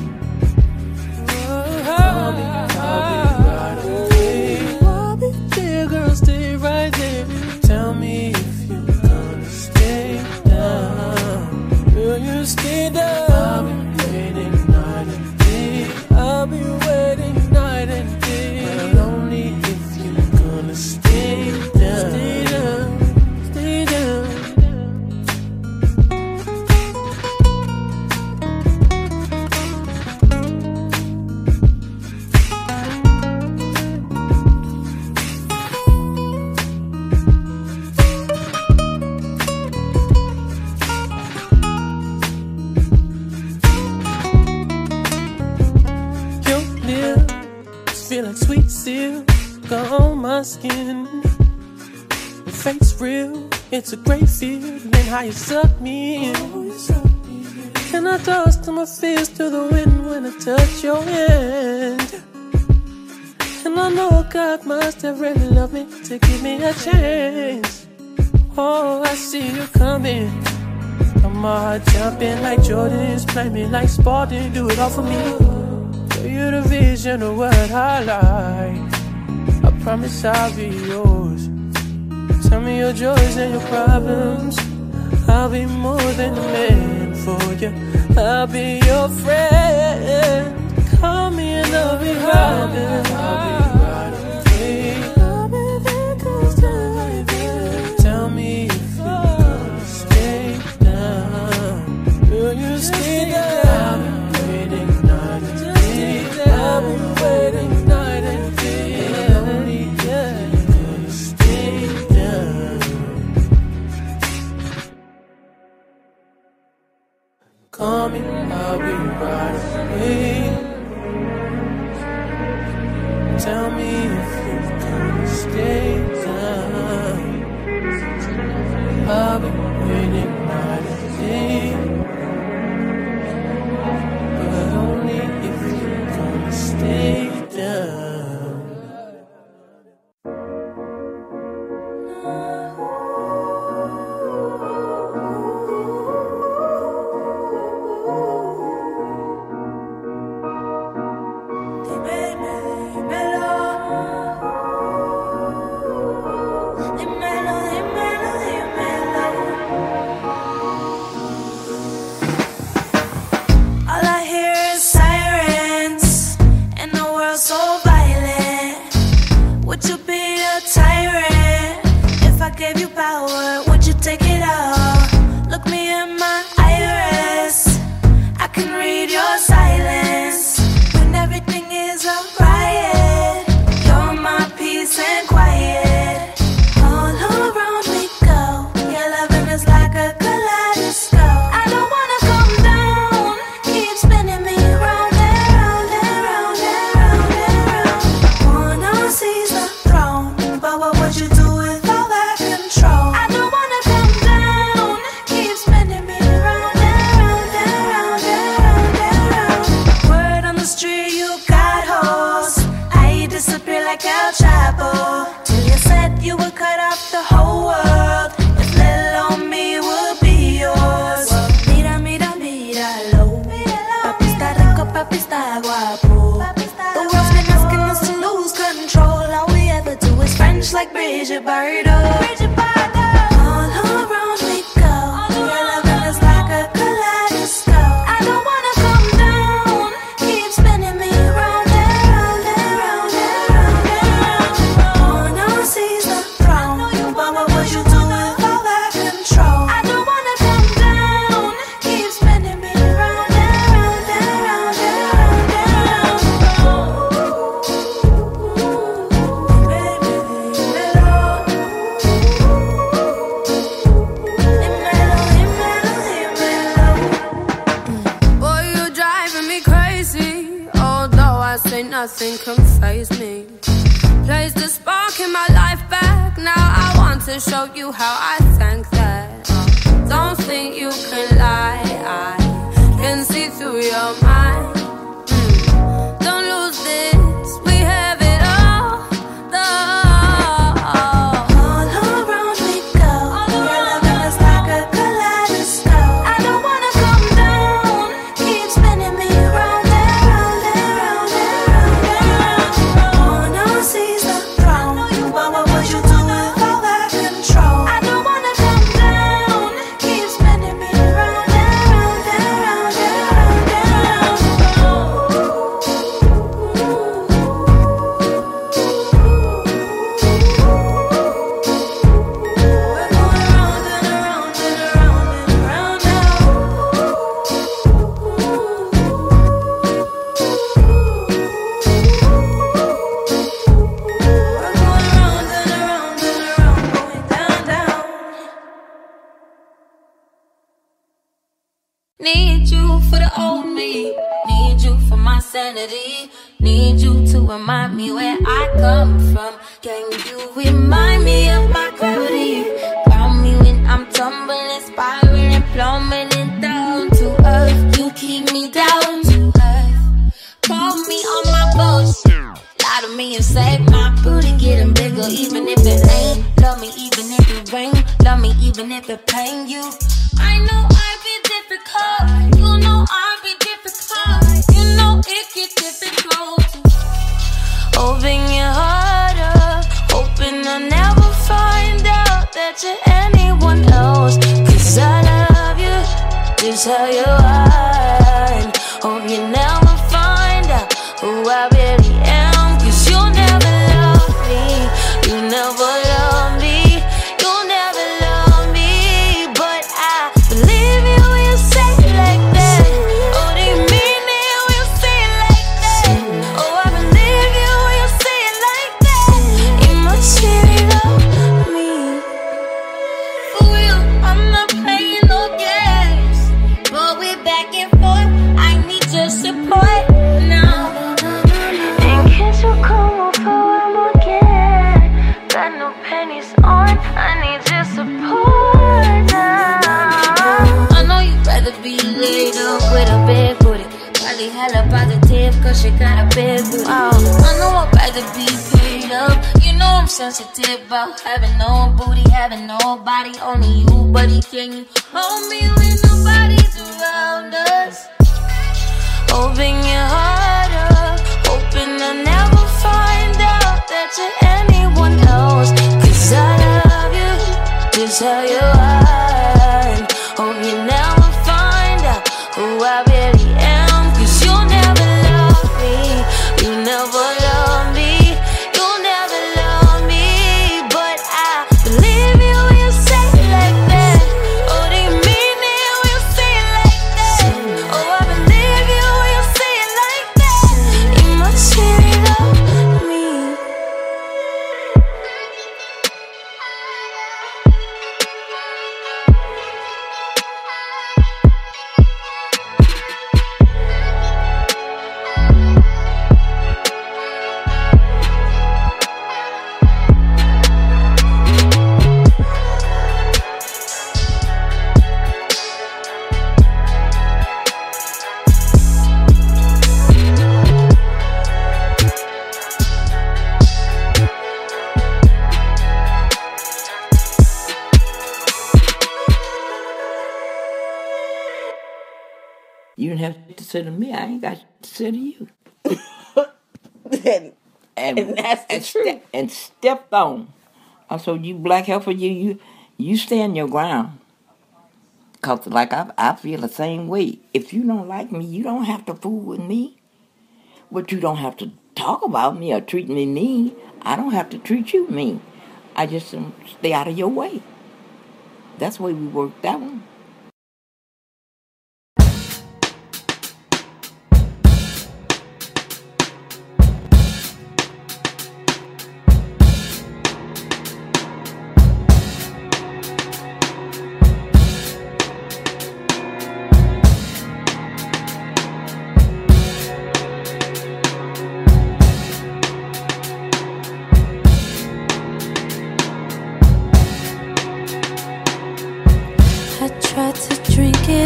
Oh, I'll be, I'll be right away. I'll be there, girl, stay right there. Tell me if you're gonna stay down. Will you stay down? I'll be waiting night and day. I'll be waiting night and day. But only if you're gonna stay down. Stay down, stay down. Feel like sweet silk on my skin. Your face real, it's a great feeling. How you suck me in. And I toss to my fist to the wind when I touch your hand. And I know God must have really loved me to give me a chance. Oh, I see you coming. I'm all jumping like Jordan's. Play me like Spartan, do it all for me. You're the vision of what I like. I promise I'll be yours. Tell me your joys and your problems. I'll be more than a man for you. I'll be your friend. Call me and I'll be right there. I'll be right away. I'll be there close to right there. Tell me if you're gonna stay down. Will you stay down? I've been waiting night and day. I've been waiting night and day. And only yeah, you're gonna stay down. Call me, I'll be right away. Tell me if you're gonna stay down. I've been waiting night and day. But only if you're gonna stay down. Gave you power, would you take it all? Look me in my iris, I can read your silence. When everything is a riot, you're my peace and quiet. All around we go, your loving is like a kaleidoscope. I don't wanna come down, keep spinning me round and round and round and round and round. Wanna seize the throne, but what would you do if I don't wanna come down, keep spinning me round and round and round and round and round. Word on the street, you got hoes. I disappear like El Chapo. Till you said you would cut off the whole world if little on me would be yours. Mira, mira, míralo. Papi está rico, papi está guapo. The world's been asking us to lose control. All we ever do is French like Brigitte Bardot. Brigitte Bardot. All around we go. Your loving is like a kaleidoscope. I don't wanna go nothing can faze me. Place the spark in my life back. Now I want to show you how I thank that. Don't think you can lie, I can see through your mind. Mm. Don't lose this, we have it all. The all around we go. Your love is like a kaleidoscope. I don't wanna come down. Keep spinning me round and round and round and round and round. No one sees the throne, but what would you do with all that control? I don't wanna come down. Keep spinning me round and round and round and round and round. We're going round and around and around and around now. We're going round and around and around, going down, down. Need you for the old me. Need you for my sanity. Need you to remind me where I come from. Can you remind me of my gravity? Ground me when I'm tumbling, spiraling, plummeting down to earth. You keep me down to earth. Call me on my bullshit. Lie to me and save my booty getting bigger, even if it ain't. Love me even if it rain. Love me even if it pain you. I know I be difficult. You know I be difficult. You know it get difficult. Open your heart up, hoping I'll never find out that you're anyone else. Cause I love you, just how you are. And hope you never find out who I really am. Cause you'll never love me, you never love me, you'll never love me. But I believe you when you say it like that. Oh, they mean it when you say it like that. Oh, I believe you when you say it like that. You must really love me. For real, I'm not playing no games. But we back and forth, I need your support now. And can't you come over one more again? Got no pennies on, I need your support now. I know you'd rather be laid up with a big booty. Probably hella positive cause you got a big booty. Oh, I know I'd rather be paid up. You know I'm sensitive about having no booty, having nobody, only you, buddy. Can you hold me when nobody's around us? Open your heart up, hoping I'll never find out that you're anyone else. Cause I love you, just how you are. And hope you never find out who I really am. Cause you'll never love me, you never love me, you'll never love me. But I believe you when you say it like that. Oh, they mean it when you say it like that. Oh, I believe you when you say it like that. You must really love me. You didn't have to say to me. I ain't got to say to you. and, And, and that's the and truth. ste- and stepped on. I said, you black heifer, you you you stand your ground. Cause like I I feel the same way. If you don't like me, you don't have to fool with me. But you don't have to talk about me or treat me mean. I don't have to treat you mean. I just um, stay out of your way. That's the way we worked that one.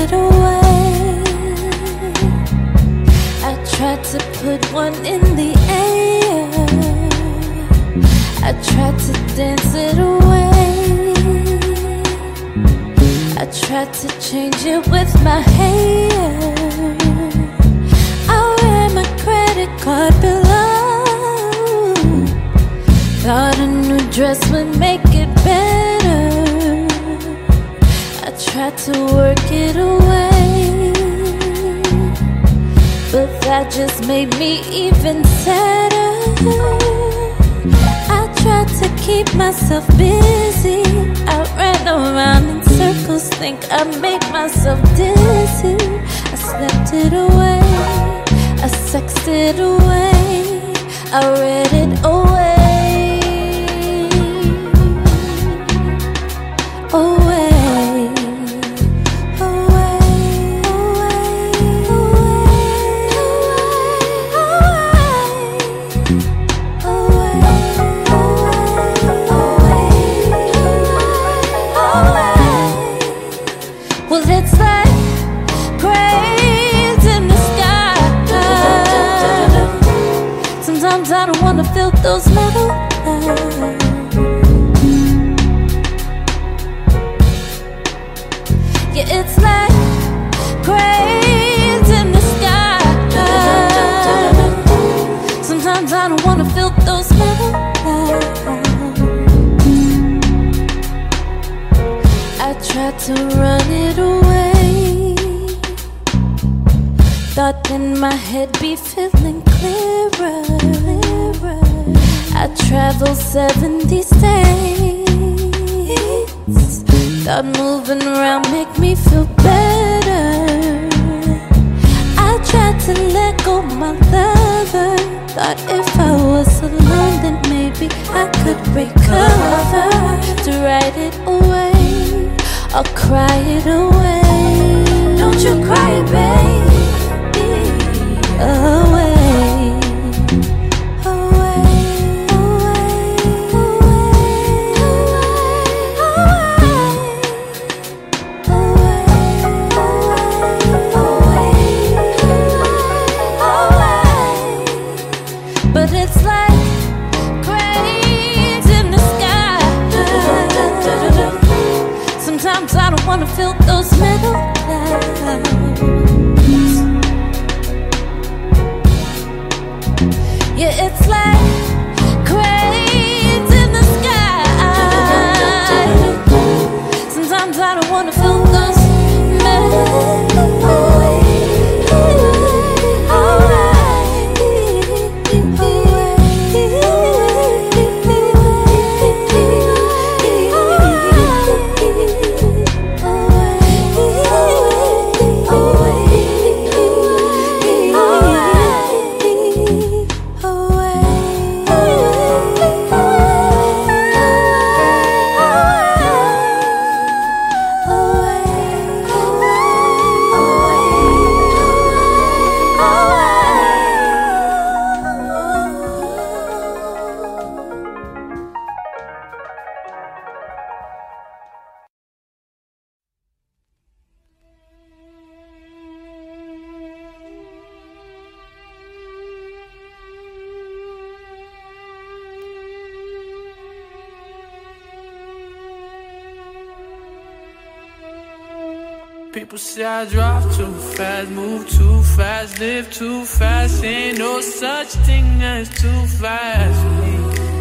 it away. I tried to put one in the air. I tried to dance it away. I tried to change it with my hair. I wear my credit card below. Thought a new dress would make it better. I tried to work it away, but that just made me even sadder. I tried to keep myself busy. I ran around in circles, think I made myself dizzy. I slept it away, I sexed it away, I read it away. Away, away, well, it's like cranes in the sky. Sometimes I don't wanna feel those metal eyes. Yeah, it's like cranes in the sky. Sometimes I don't wanna feel those metal eyes. I tried to run it away. Thought in my head be feeling clearer. I traveled seventy states. Thought moving around make me feel better. I tried to let go my lover. Thought if I was alone then maybe I could recover. To write it away or cry it away. Don't you cry, baby. Away. But it's like cranes in the sky. Sometimes I don't wanna feel those metal clouds. Yeah, it's like cranes in the sky. Sometimes I don't wanna feel those metal People say I drive too fast, move too fast, live too fast. Ain't no such thing as too fast for me.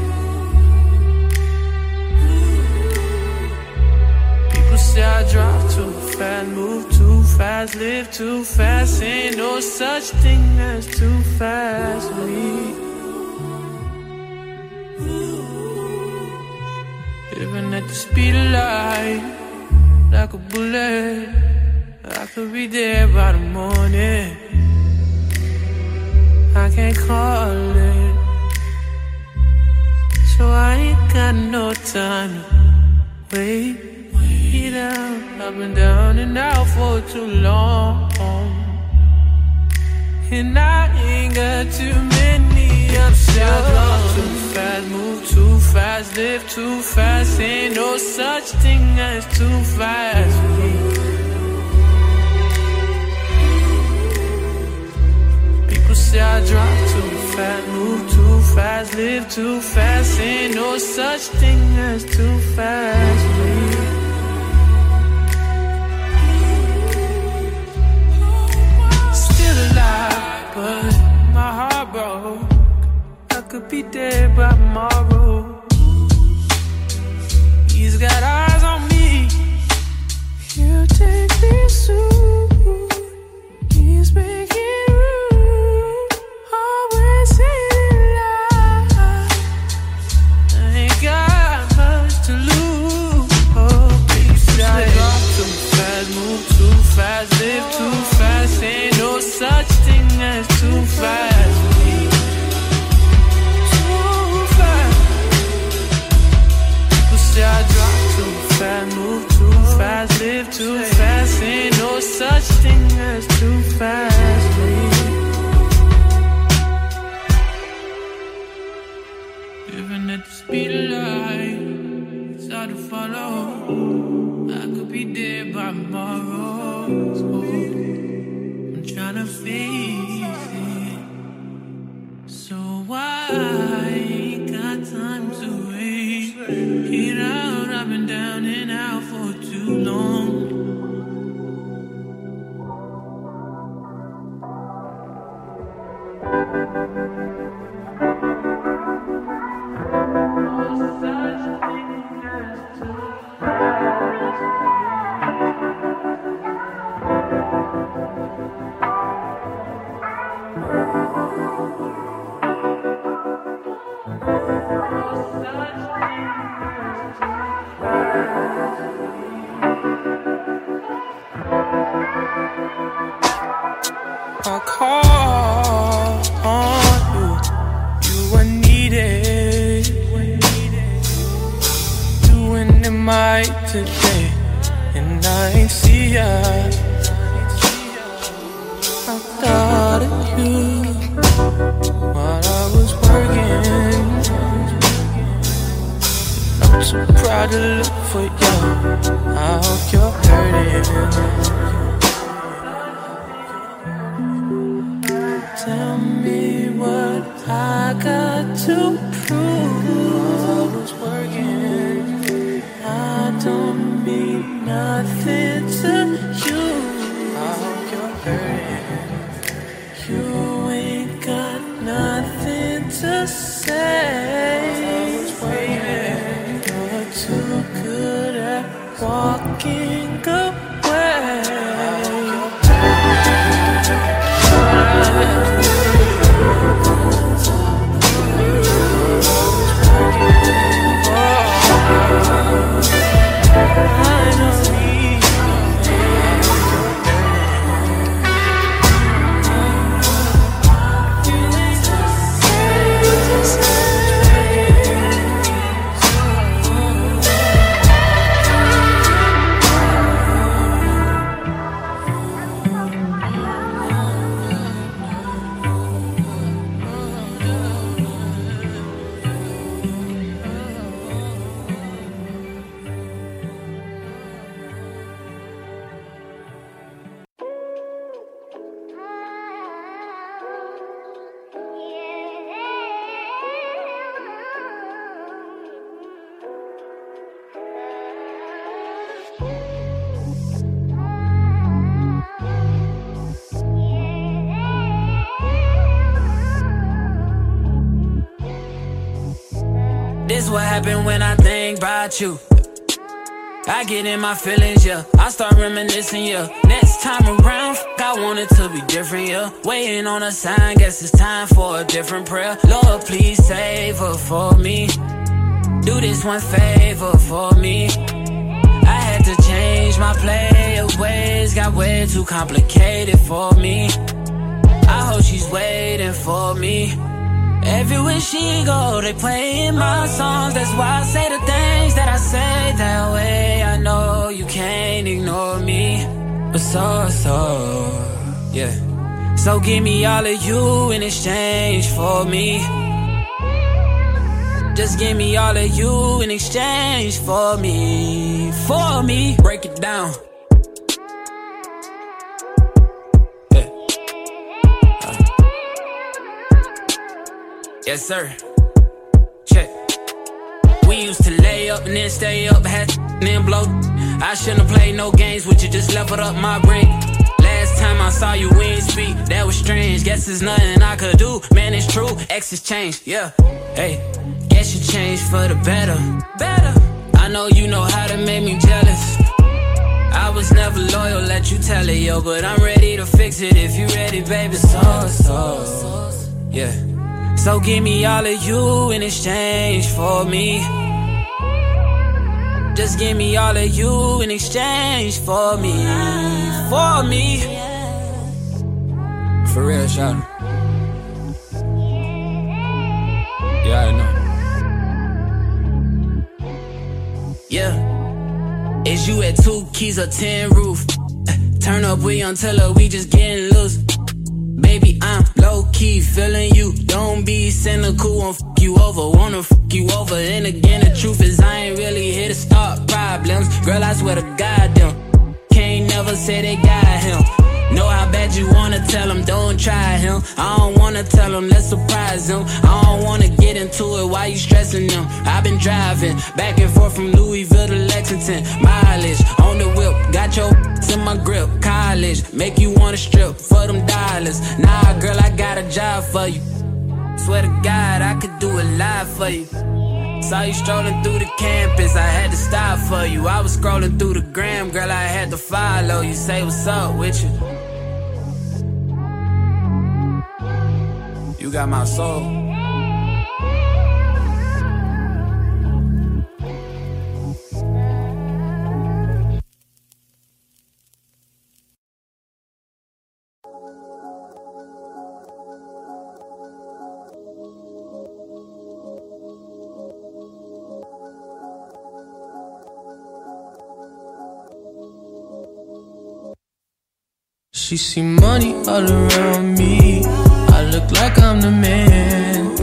People say I drive too fast, move too fast, live too fast. Ain't no such thing as too fast for me. Living at the speed of light, like a bullet. I could be there by the morning. I can't call it, so I ain't got no time to wait. Wait out, I've been down and out for too long, and I ain't got too many options. Too fast, move too fast, live too fast. Ain't no such thing as too fast for me. I drop too fast, move too fast, live too fast. Ain't no such thing as too fast for me. Still alive, but my heart broke. I could be dead by tomorrow. He's got eyes on me. He'll take me soon. He's making room. Always saying lies. I ain't got much to lose. Oh, baby, I drop too fast, move too fast, live too fast. Ain't no such thing as too fast for me. Too fast. Say I drop too fast, move too fast, live too fast. Ain't no such thing as too fast for me. Living at the speed of light, it's hard to follow. I could be dead by tomorrow. So I'm trying to face it. So why ain't got time to wait? Get out, I've been down and out for too long. I call on you, you were needed. Doing it right today, and I ain't see ya. I thought of you while I was working. I'm too proud to look for you. I hope you're hurting. Tell me what I got to prove. I was working. I don't mean nothing to you. I hope you're hurting. You ain't got nothing to say. I was waiting. You're too good at walking away. This what happen when I think about you. I get in my feelings, yeah. I start reminiscing, yeah. Next time around, f- I want it to be different, yeah. Waiting on a sign, guess it's time for a different prayer. Lord, please save her for me. Do this one favor for me. I had to change my play of ways, got way too complicated for me. I hope she's waiting for me. Everywhere she go, they playing my songs. That's why I say the things that I say that way. I know you can't ignore me, but so, so, yeah. So give me all of you in exchange for me. Just give me all of you in exchange for me, for me. Break it down. Yes, sir. Check. We used to lay up and then stay up, had and then blow. I shouldn't have played no games with you, just leveled up my brain. Last time I saw you, we ain't speak, that was strange. Guess there's nothing I could do, man, it's true. Exes changed, yeah. Hey, guess you changed for the better. Better. I know you know how to make me jealous. I was never loyal, let you tell it, yo. But I'm ready to fix it if you ready, baby. So, so, yeah. So give me all of you in exchange for me. Just give me all of you in exchange for me. For me. For real, shout out. Yeah, I know. Yeah. Is you at two keys or ten roof? Turn up, we until her, we just getting loose. Baby, I'm low-key feeling you. Don't be cynical, won't fuck you over. Wanna fuck you over. And again, the truth is I ain't really here to start problems. Girl, I swear to God, them can't never say they got him. Know how bad you wanna tell him, don't try him. I don't wanna tell him, let's surprise him. I don't wanna get into it, why you stressing them? I've been driving back and forth from Louisville to Lexington. Mileage on the whip, got your in my grip. College, make you wanna strip for them dollars. Nah, girl, I got a job for you. Swear to God, I could do it live for you. Saw you strolling through the campus, I had to stop for you. I was scrolling through the gram, girl, I had to follow you. Say what's up with you. You got my soul. She see money all around me. I look like I'm the man.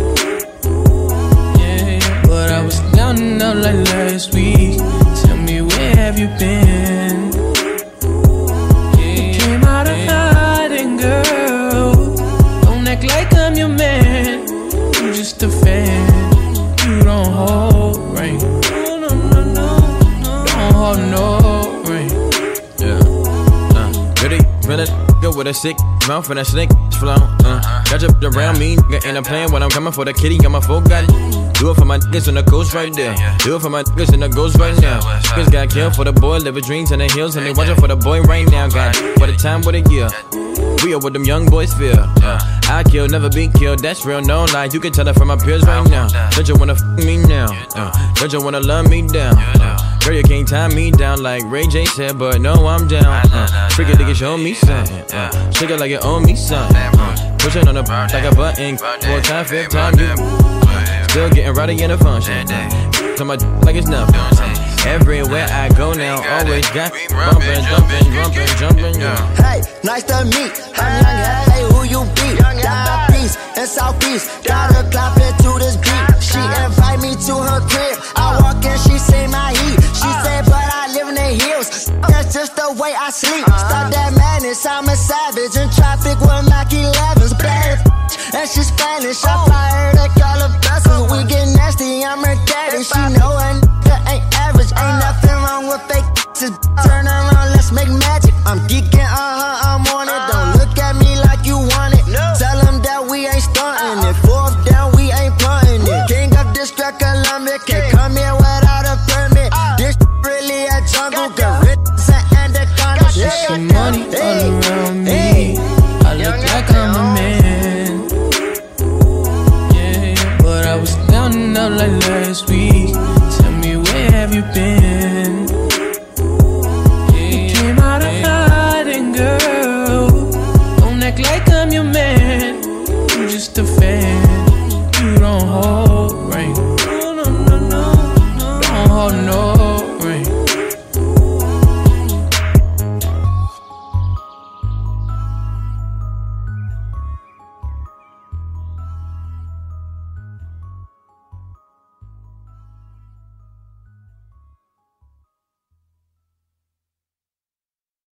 Yeah, but I was down and out like last week. Tell me, where have you been? Yeah, came out of hiding, girl. Don't act like I'm your man. I'm just a fan. You don't hold rain. No, no, no, no, no. Don't hold no rain. Yeah, uh, ready, ready. Go with a sick mouth and a snake flow. Uh, got you around me, nigga, ain't a plan when I'm coming for the kitty. Got my folk got it. Do it for my niggas in the ghost right there. Do it for my niggas in the ghost right now. Niggas got killed for the boy, living dreams in the hills, and they watching for the boy right now. Got it for the time, what a year. We are what them young boys feel. Uh, I kill, never be killed. That's real, no lie. You can tell that from my peers right now. Don't you wanna f me now? Uh, don't you wanna love me down? Uh, girl, you can't tie me down like Ray J said, but no, I'm down. Uh, Freaky nigga, show me something. Uh, shake it like you owe me something. Uh, push it on the like a button. Four time, fifth time, you still getting rowdy in the function. To my like it's nothing. Everywhere I go now, always got bumping, jumping, jumping, jumping, yeah. Hey, nice to meet. I'm young, hey, who you be? Down east and southeast, gotta clap into this beat. She invite me to her crib. I walk in, she say my heat. She say, but I live in the hills. That's just the way I sleep. Start that madness, I'm a savage. In traffic with Mac elevens. Bad and she Spanish. I fly her to call her vessels. We get nasty, I'm her daddy. She know a nigga ain't average. Ain't nothing wrong with fake. Just turn around, let's make magic. I'm geeking, uh-huh, I'm on it. The